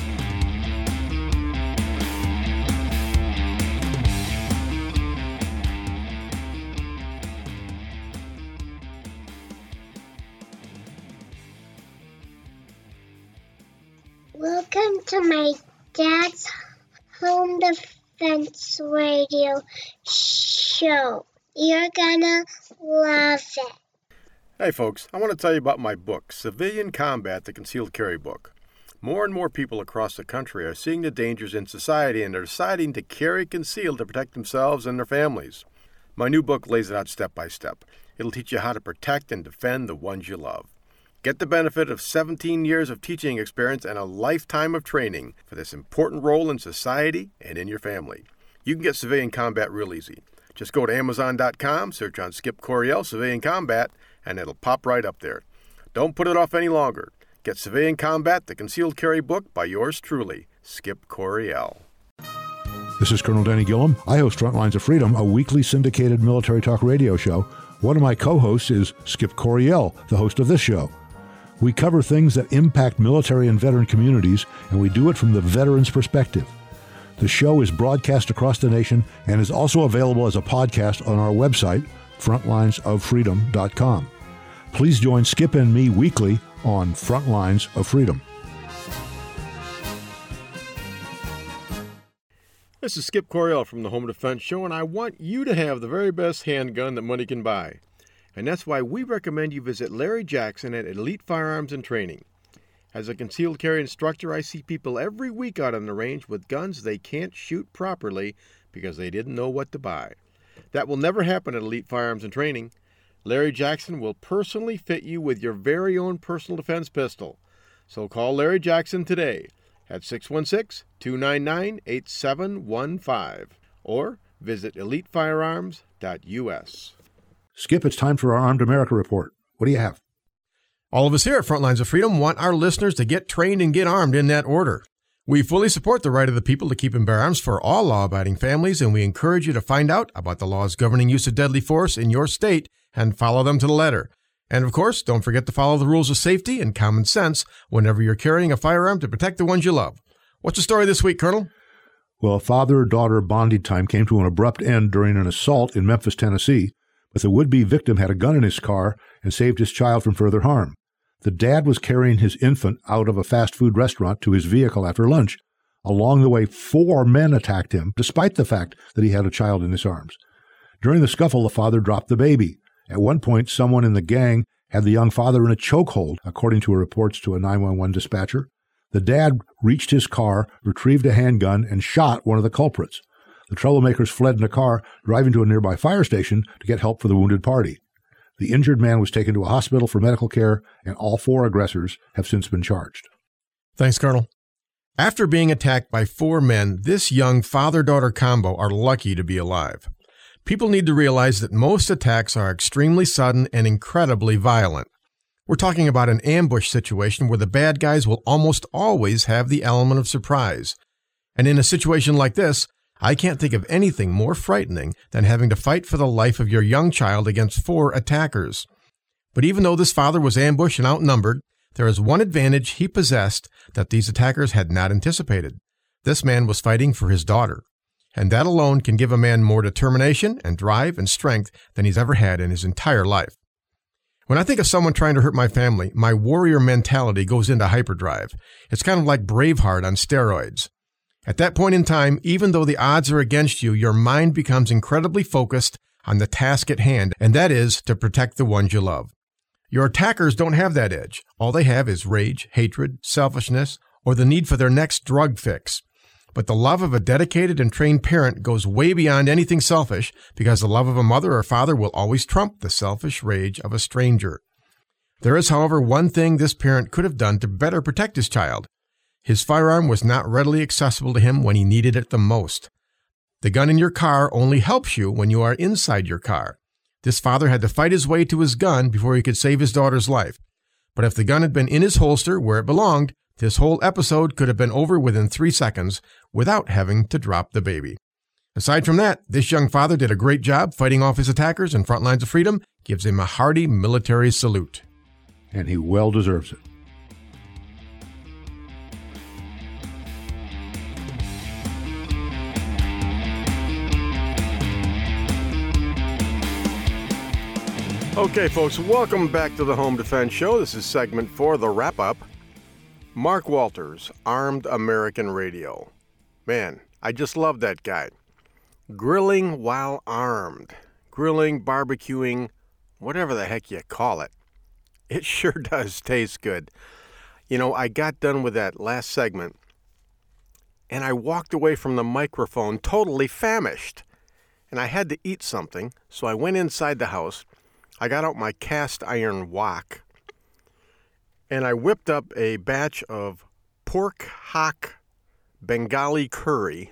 Welcome to my dad's Home Defense Radio show. You're gonna love it. Hey folks, I want to tell you about my book, Civilian Combat, the Concealed Carry Book. More and more people across the country are seeing the dangers in society and are deciding to carry concealed to protect themselves and their families. My new book lays it out step by step. It'll teach you how to protect and defend the ones you love. Get the benefit of seventeen years of teaching experience and a lifetime of training for this important role in society and in your family. You can get Civilian Combat real easy. Just go to amazon dot com, search on Skip Coryell Civilian Combat, and it'll pop right up there. Don't put it off any longer. Get Civilian Combat, the Concealed Carry Book by yours truly, Skip Coryell. This is Colonel Danny Gillum. I host Frontlines of Freedom, a weekly syndicated military talk radio show. One of my co-hosts is Skip Coryell, the host of this show. We cover things that impact military and veteran communities, and we do it from the veteran's perspective. The show is broadcast across the nation and is also available as a podcast on our website, frontlines of freedom dot com. Please join Skip and me weekly on Frontlines of Freedom. This is Skip Coryell from the Home Defense Show, and I want you to have the very best handgun that money can buy. And that's why we recommend you visit Larry Jackson at Elite Firearms and Training. As a concealed carry instructor, I see people every week out on the range with guns they can't shoot properly because they didn't know what to buy. That will never happen at Elite Firearms and Training. Larry Jackson will personally fit you with your very own personal defense pistol. So call Larry Jackson today at six one six, two nine nine, eight seven one five or visit elite firearms dot u s. Skip, it's time for our Armed America Report. What do you have? All of us here at Frontlines of Freedom want our listeners to get trained and get armed in that order. We fully support the right of the people to keep and bear arms for all law-abiding families, and we encourage you to find out about the laws governing use of deadly force in your state and follow them to the letter. And of course, don't forget to follow the rules of safety and common sense whenever you're carrying a firearm to protect the ones you love. What's the story this week, Colonel? Well, a father-daughter bonding time came to an abrupt end during an assault in Memphis, Tennessee, but the would-be victim had a gun in his car and saved his child from further harm. The dad was carrying his infant out of a fast food restaurant to his vehicle after lunch. Along the way, four men attacked him, despite the fact that he had a child in his arms. During the scuffle, the father dropped the baby. At one point, someone in the gang had the young father in a chokehold, according to reports to a nine one one dispatcher. The dad reached his car, retrieved a handgun, and shot one of the culprits. The troublemakers fled in a car, driving to a nearby fire station to get help for the wounded party. The injured man was taken to a hospital for medical care, and all four aggressors have since been charged. Thanks, Colonel. After being attacked by four men, this young father-daughter combo are lucky to be alive. People need to realize that most attacks are extremely sudden and incredibly violent. We're talking about an ambush situation where the bad guys will almost always have the element of surprise. And in a situation like this, I can't think of anything more frightening than having to fight for the life of your young child against four attackers. But even though this father was ambushed and outnumbered, there is one advantage he possessed that these attackers had not anticipated. This man was fighting for his daughter. And that alone can give a man more determination and drive and strength than he's ever had in his entire life. When I think of someone trying to hurt my family, my warrior mentality goes into hyperdrive. It's kind of like Braveheart on steroids. At that point in time, even though the odds are against you, your mind becomes incredibly focused on the task at hand, and that is to protect the ones you love. Your attackers don't have that edge. All they have is rage, hatred, selfishness, or the need for their next drug fix. But the love of a dedicated and trained parent goes way beyond anything selfish, because the love of a mother or father will always trump the selfish rage of a stranger. There is, however, one thing this parent could have done to better protect his child. His firearm was not readily accessible to him when he needed it the most. The gun in your car only helps you when you are inside your car. This father had to fight his way to his gun before he could save his daughter's life. But if the gun had been in his holster where it belonged, this whole episode could have been over within three seconds without having to drop the baby. Aside from that, this young father did a great job fighting off his attackers in Front Lines of Freedom, gives him a hearty military salute. And he well deserves it. Okay, folks, welcome back to the Home Defense Show. This is segment four, the wrap-up. Mark Walters, Armed American Radio. Man, I just love that guy. Grilling while armed. Grilling, barbecuing, whatever the heck you call it. It sure does taste good. You know, I got done with that last segment, and I walked away from the microphone totally famished. And I had to eat something, so I went inside the house. I got out my cast iron wok, and I whipped up a batch of pork hock Bengali curry.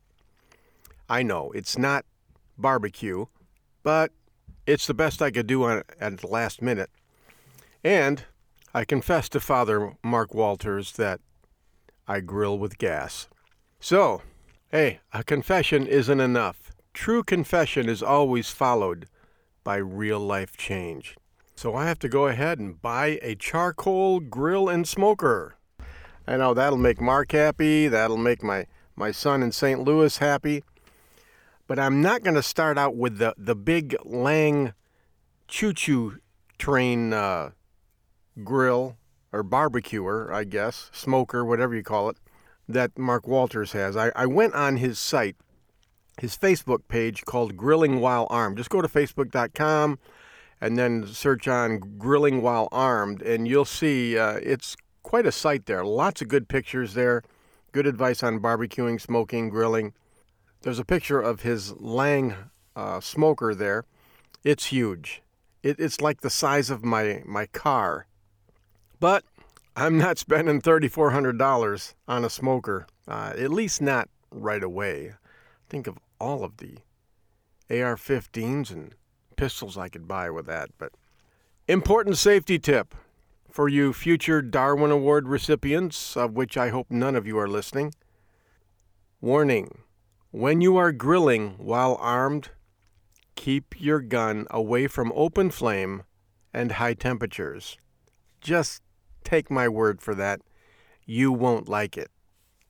I know, it's not barbecue, but it's the best I could do on, at the last minute. And I confessed to Father Mark Walters that I grill with gas. So, hey, a confession isn't enough. True confession is always followed by real-life change. So I have to go ahead and buy a charcoal grill and smoker. I know that'll make Mark happy. That'll make my, my son in Saint Louis happy. But I'm not going to start out with the, the big Lang choo-choo train uh, grill or barbecuer, I guess, smoker, whatever you call it, that Mark Walters has. I, I went on his site, his Facebook page called Grilling While Armed. Just go to facebook dot com and then search on Grilling While Armed, and you'll see uh, it's quite a site there. Lots of good pictures there, good advice on barbecuing, smoking, grilling. There's a picture of his Lang uh, smoker there. It's huge. It, it's like the size of my, my car. But I'm not spending three thousand four hundred dollars on a smoker, uh, at least not right away. Think of all of the A R fifteens and pistols I could buy with that. But important safety tip for you future Darwin Award recipients, of which I hope none of you are listening. Warning, when you are grilling while armed, keep your gun away from open flame and high temperatures. Just take my word for that. You won't like it.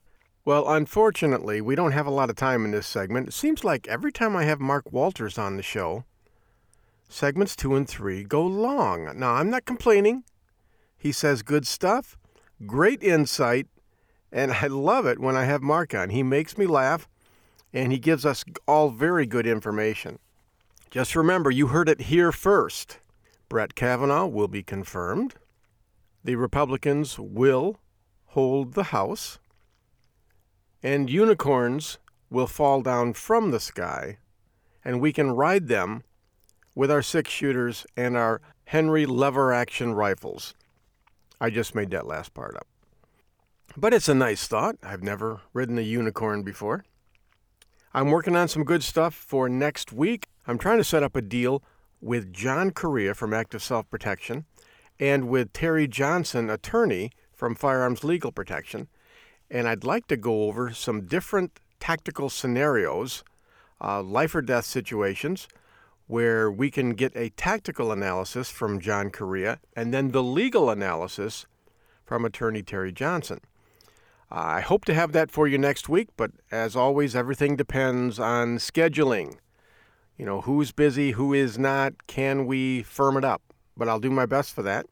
Well, unfortunately, we don't have a lot of time in this segment. It seems like every time I have Mark Walters on the show, segments two and three go long. Now, I'm not complaining. He says good stuff, great insight, and I love it when I have Mark on. He makes me laugh, and he gives us all very good information. Just remember, you heard it here first. Brett Kavanaugh will be confirmed. The Republicans will hold the House. And unicorns will fall down from the sky, and we can ride them with our six-shooters and our Henry lever-action rifles. I just made that last part up. But it's a nice thought. I've never ridden a unicorn before. I'm working on some good stuff for next week. I'm trying to set up a deal with John Correa from Active Self-Protection and with Terry Johnson, attorney from Firearms Legal Protection. And I'd like to go over some different tactical scenarios, uh, life or death situations, where we can get a tactical analysis from John Correa and then the legal analysis from attorney Terry Johnson. Uh, I hope to have that for you next week, but as always, everything depends on scheduling. You know, who's busy, who is not, can we firm it up? But I'll do my best for that.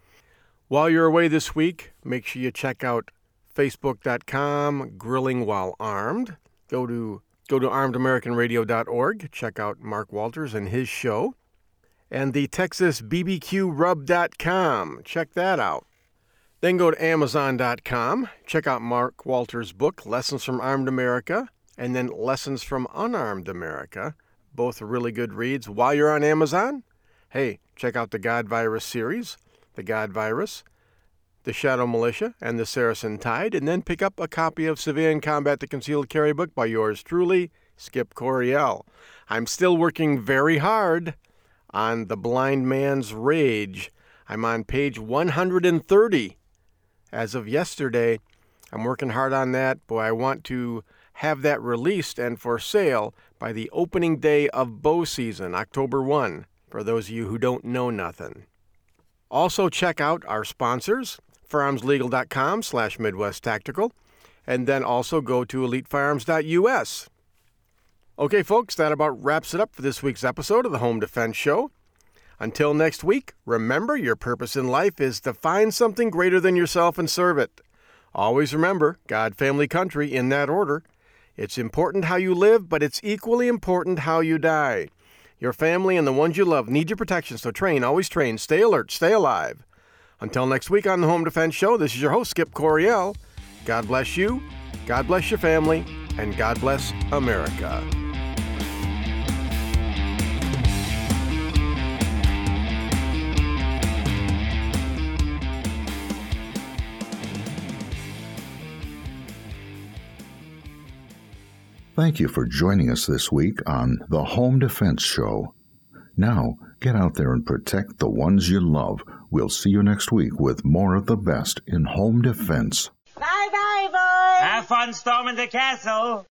While you're away this week, make sure you check out facebook dot com, Grilling While Armed. Go to go to armed american radio dot org. Check out Mark Walters and his show. And the texas b b q rub dot com. Check that out. Then go to amazon dot com. Check out Mark Walters' book, Lessons from Armed America, and then Lessons from Unarmed America. Both really good reads. While you're on Amazon, hey, check out the God Virus series, The God Virus, The Shadow Militia, and The Saracen Tide, and then pick up a copy of Civilian Combat: The Concealed Carry book by yours truly, Skip Coryell. I'm still working very hard on The Blind Man's Rage. I'm on page one hundred thirty. As of yesterday, I'm working hard on that. Boy, I want to have that released and for sale by the opening day of bow season, October first, for those of you who don't know nothing. Also, check out our sponsors, firearms legal dot com slash Midwest Tactical, and then also go to elite firearms dot u s. Okay, folks, that about wraps it up for this week's episode of the Home Defense Show. Until next week, remember your purpose in life is to find something greater than yourself and serve it. Always remember, God, family, country, in that order. It's important how you live, but it's equally important how you die. Your family and the ones you love need your protection, so train, always train, stay alert, stay alive. Until next week on the Home Defense Show, this is your host, Skip Coryell. God bless you, God bless your family, and God bless America. Thank you for joining us this week on the Home Defense Show. Now, get out there and protect the ones you love. We'll see you next week with more of the best in home defense. Bye-bye, boys! Have fun storming the castle!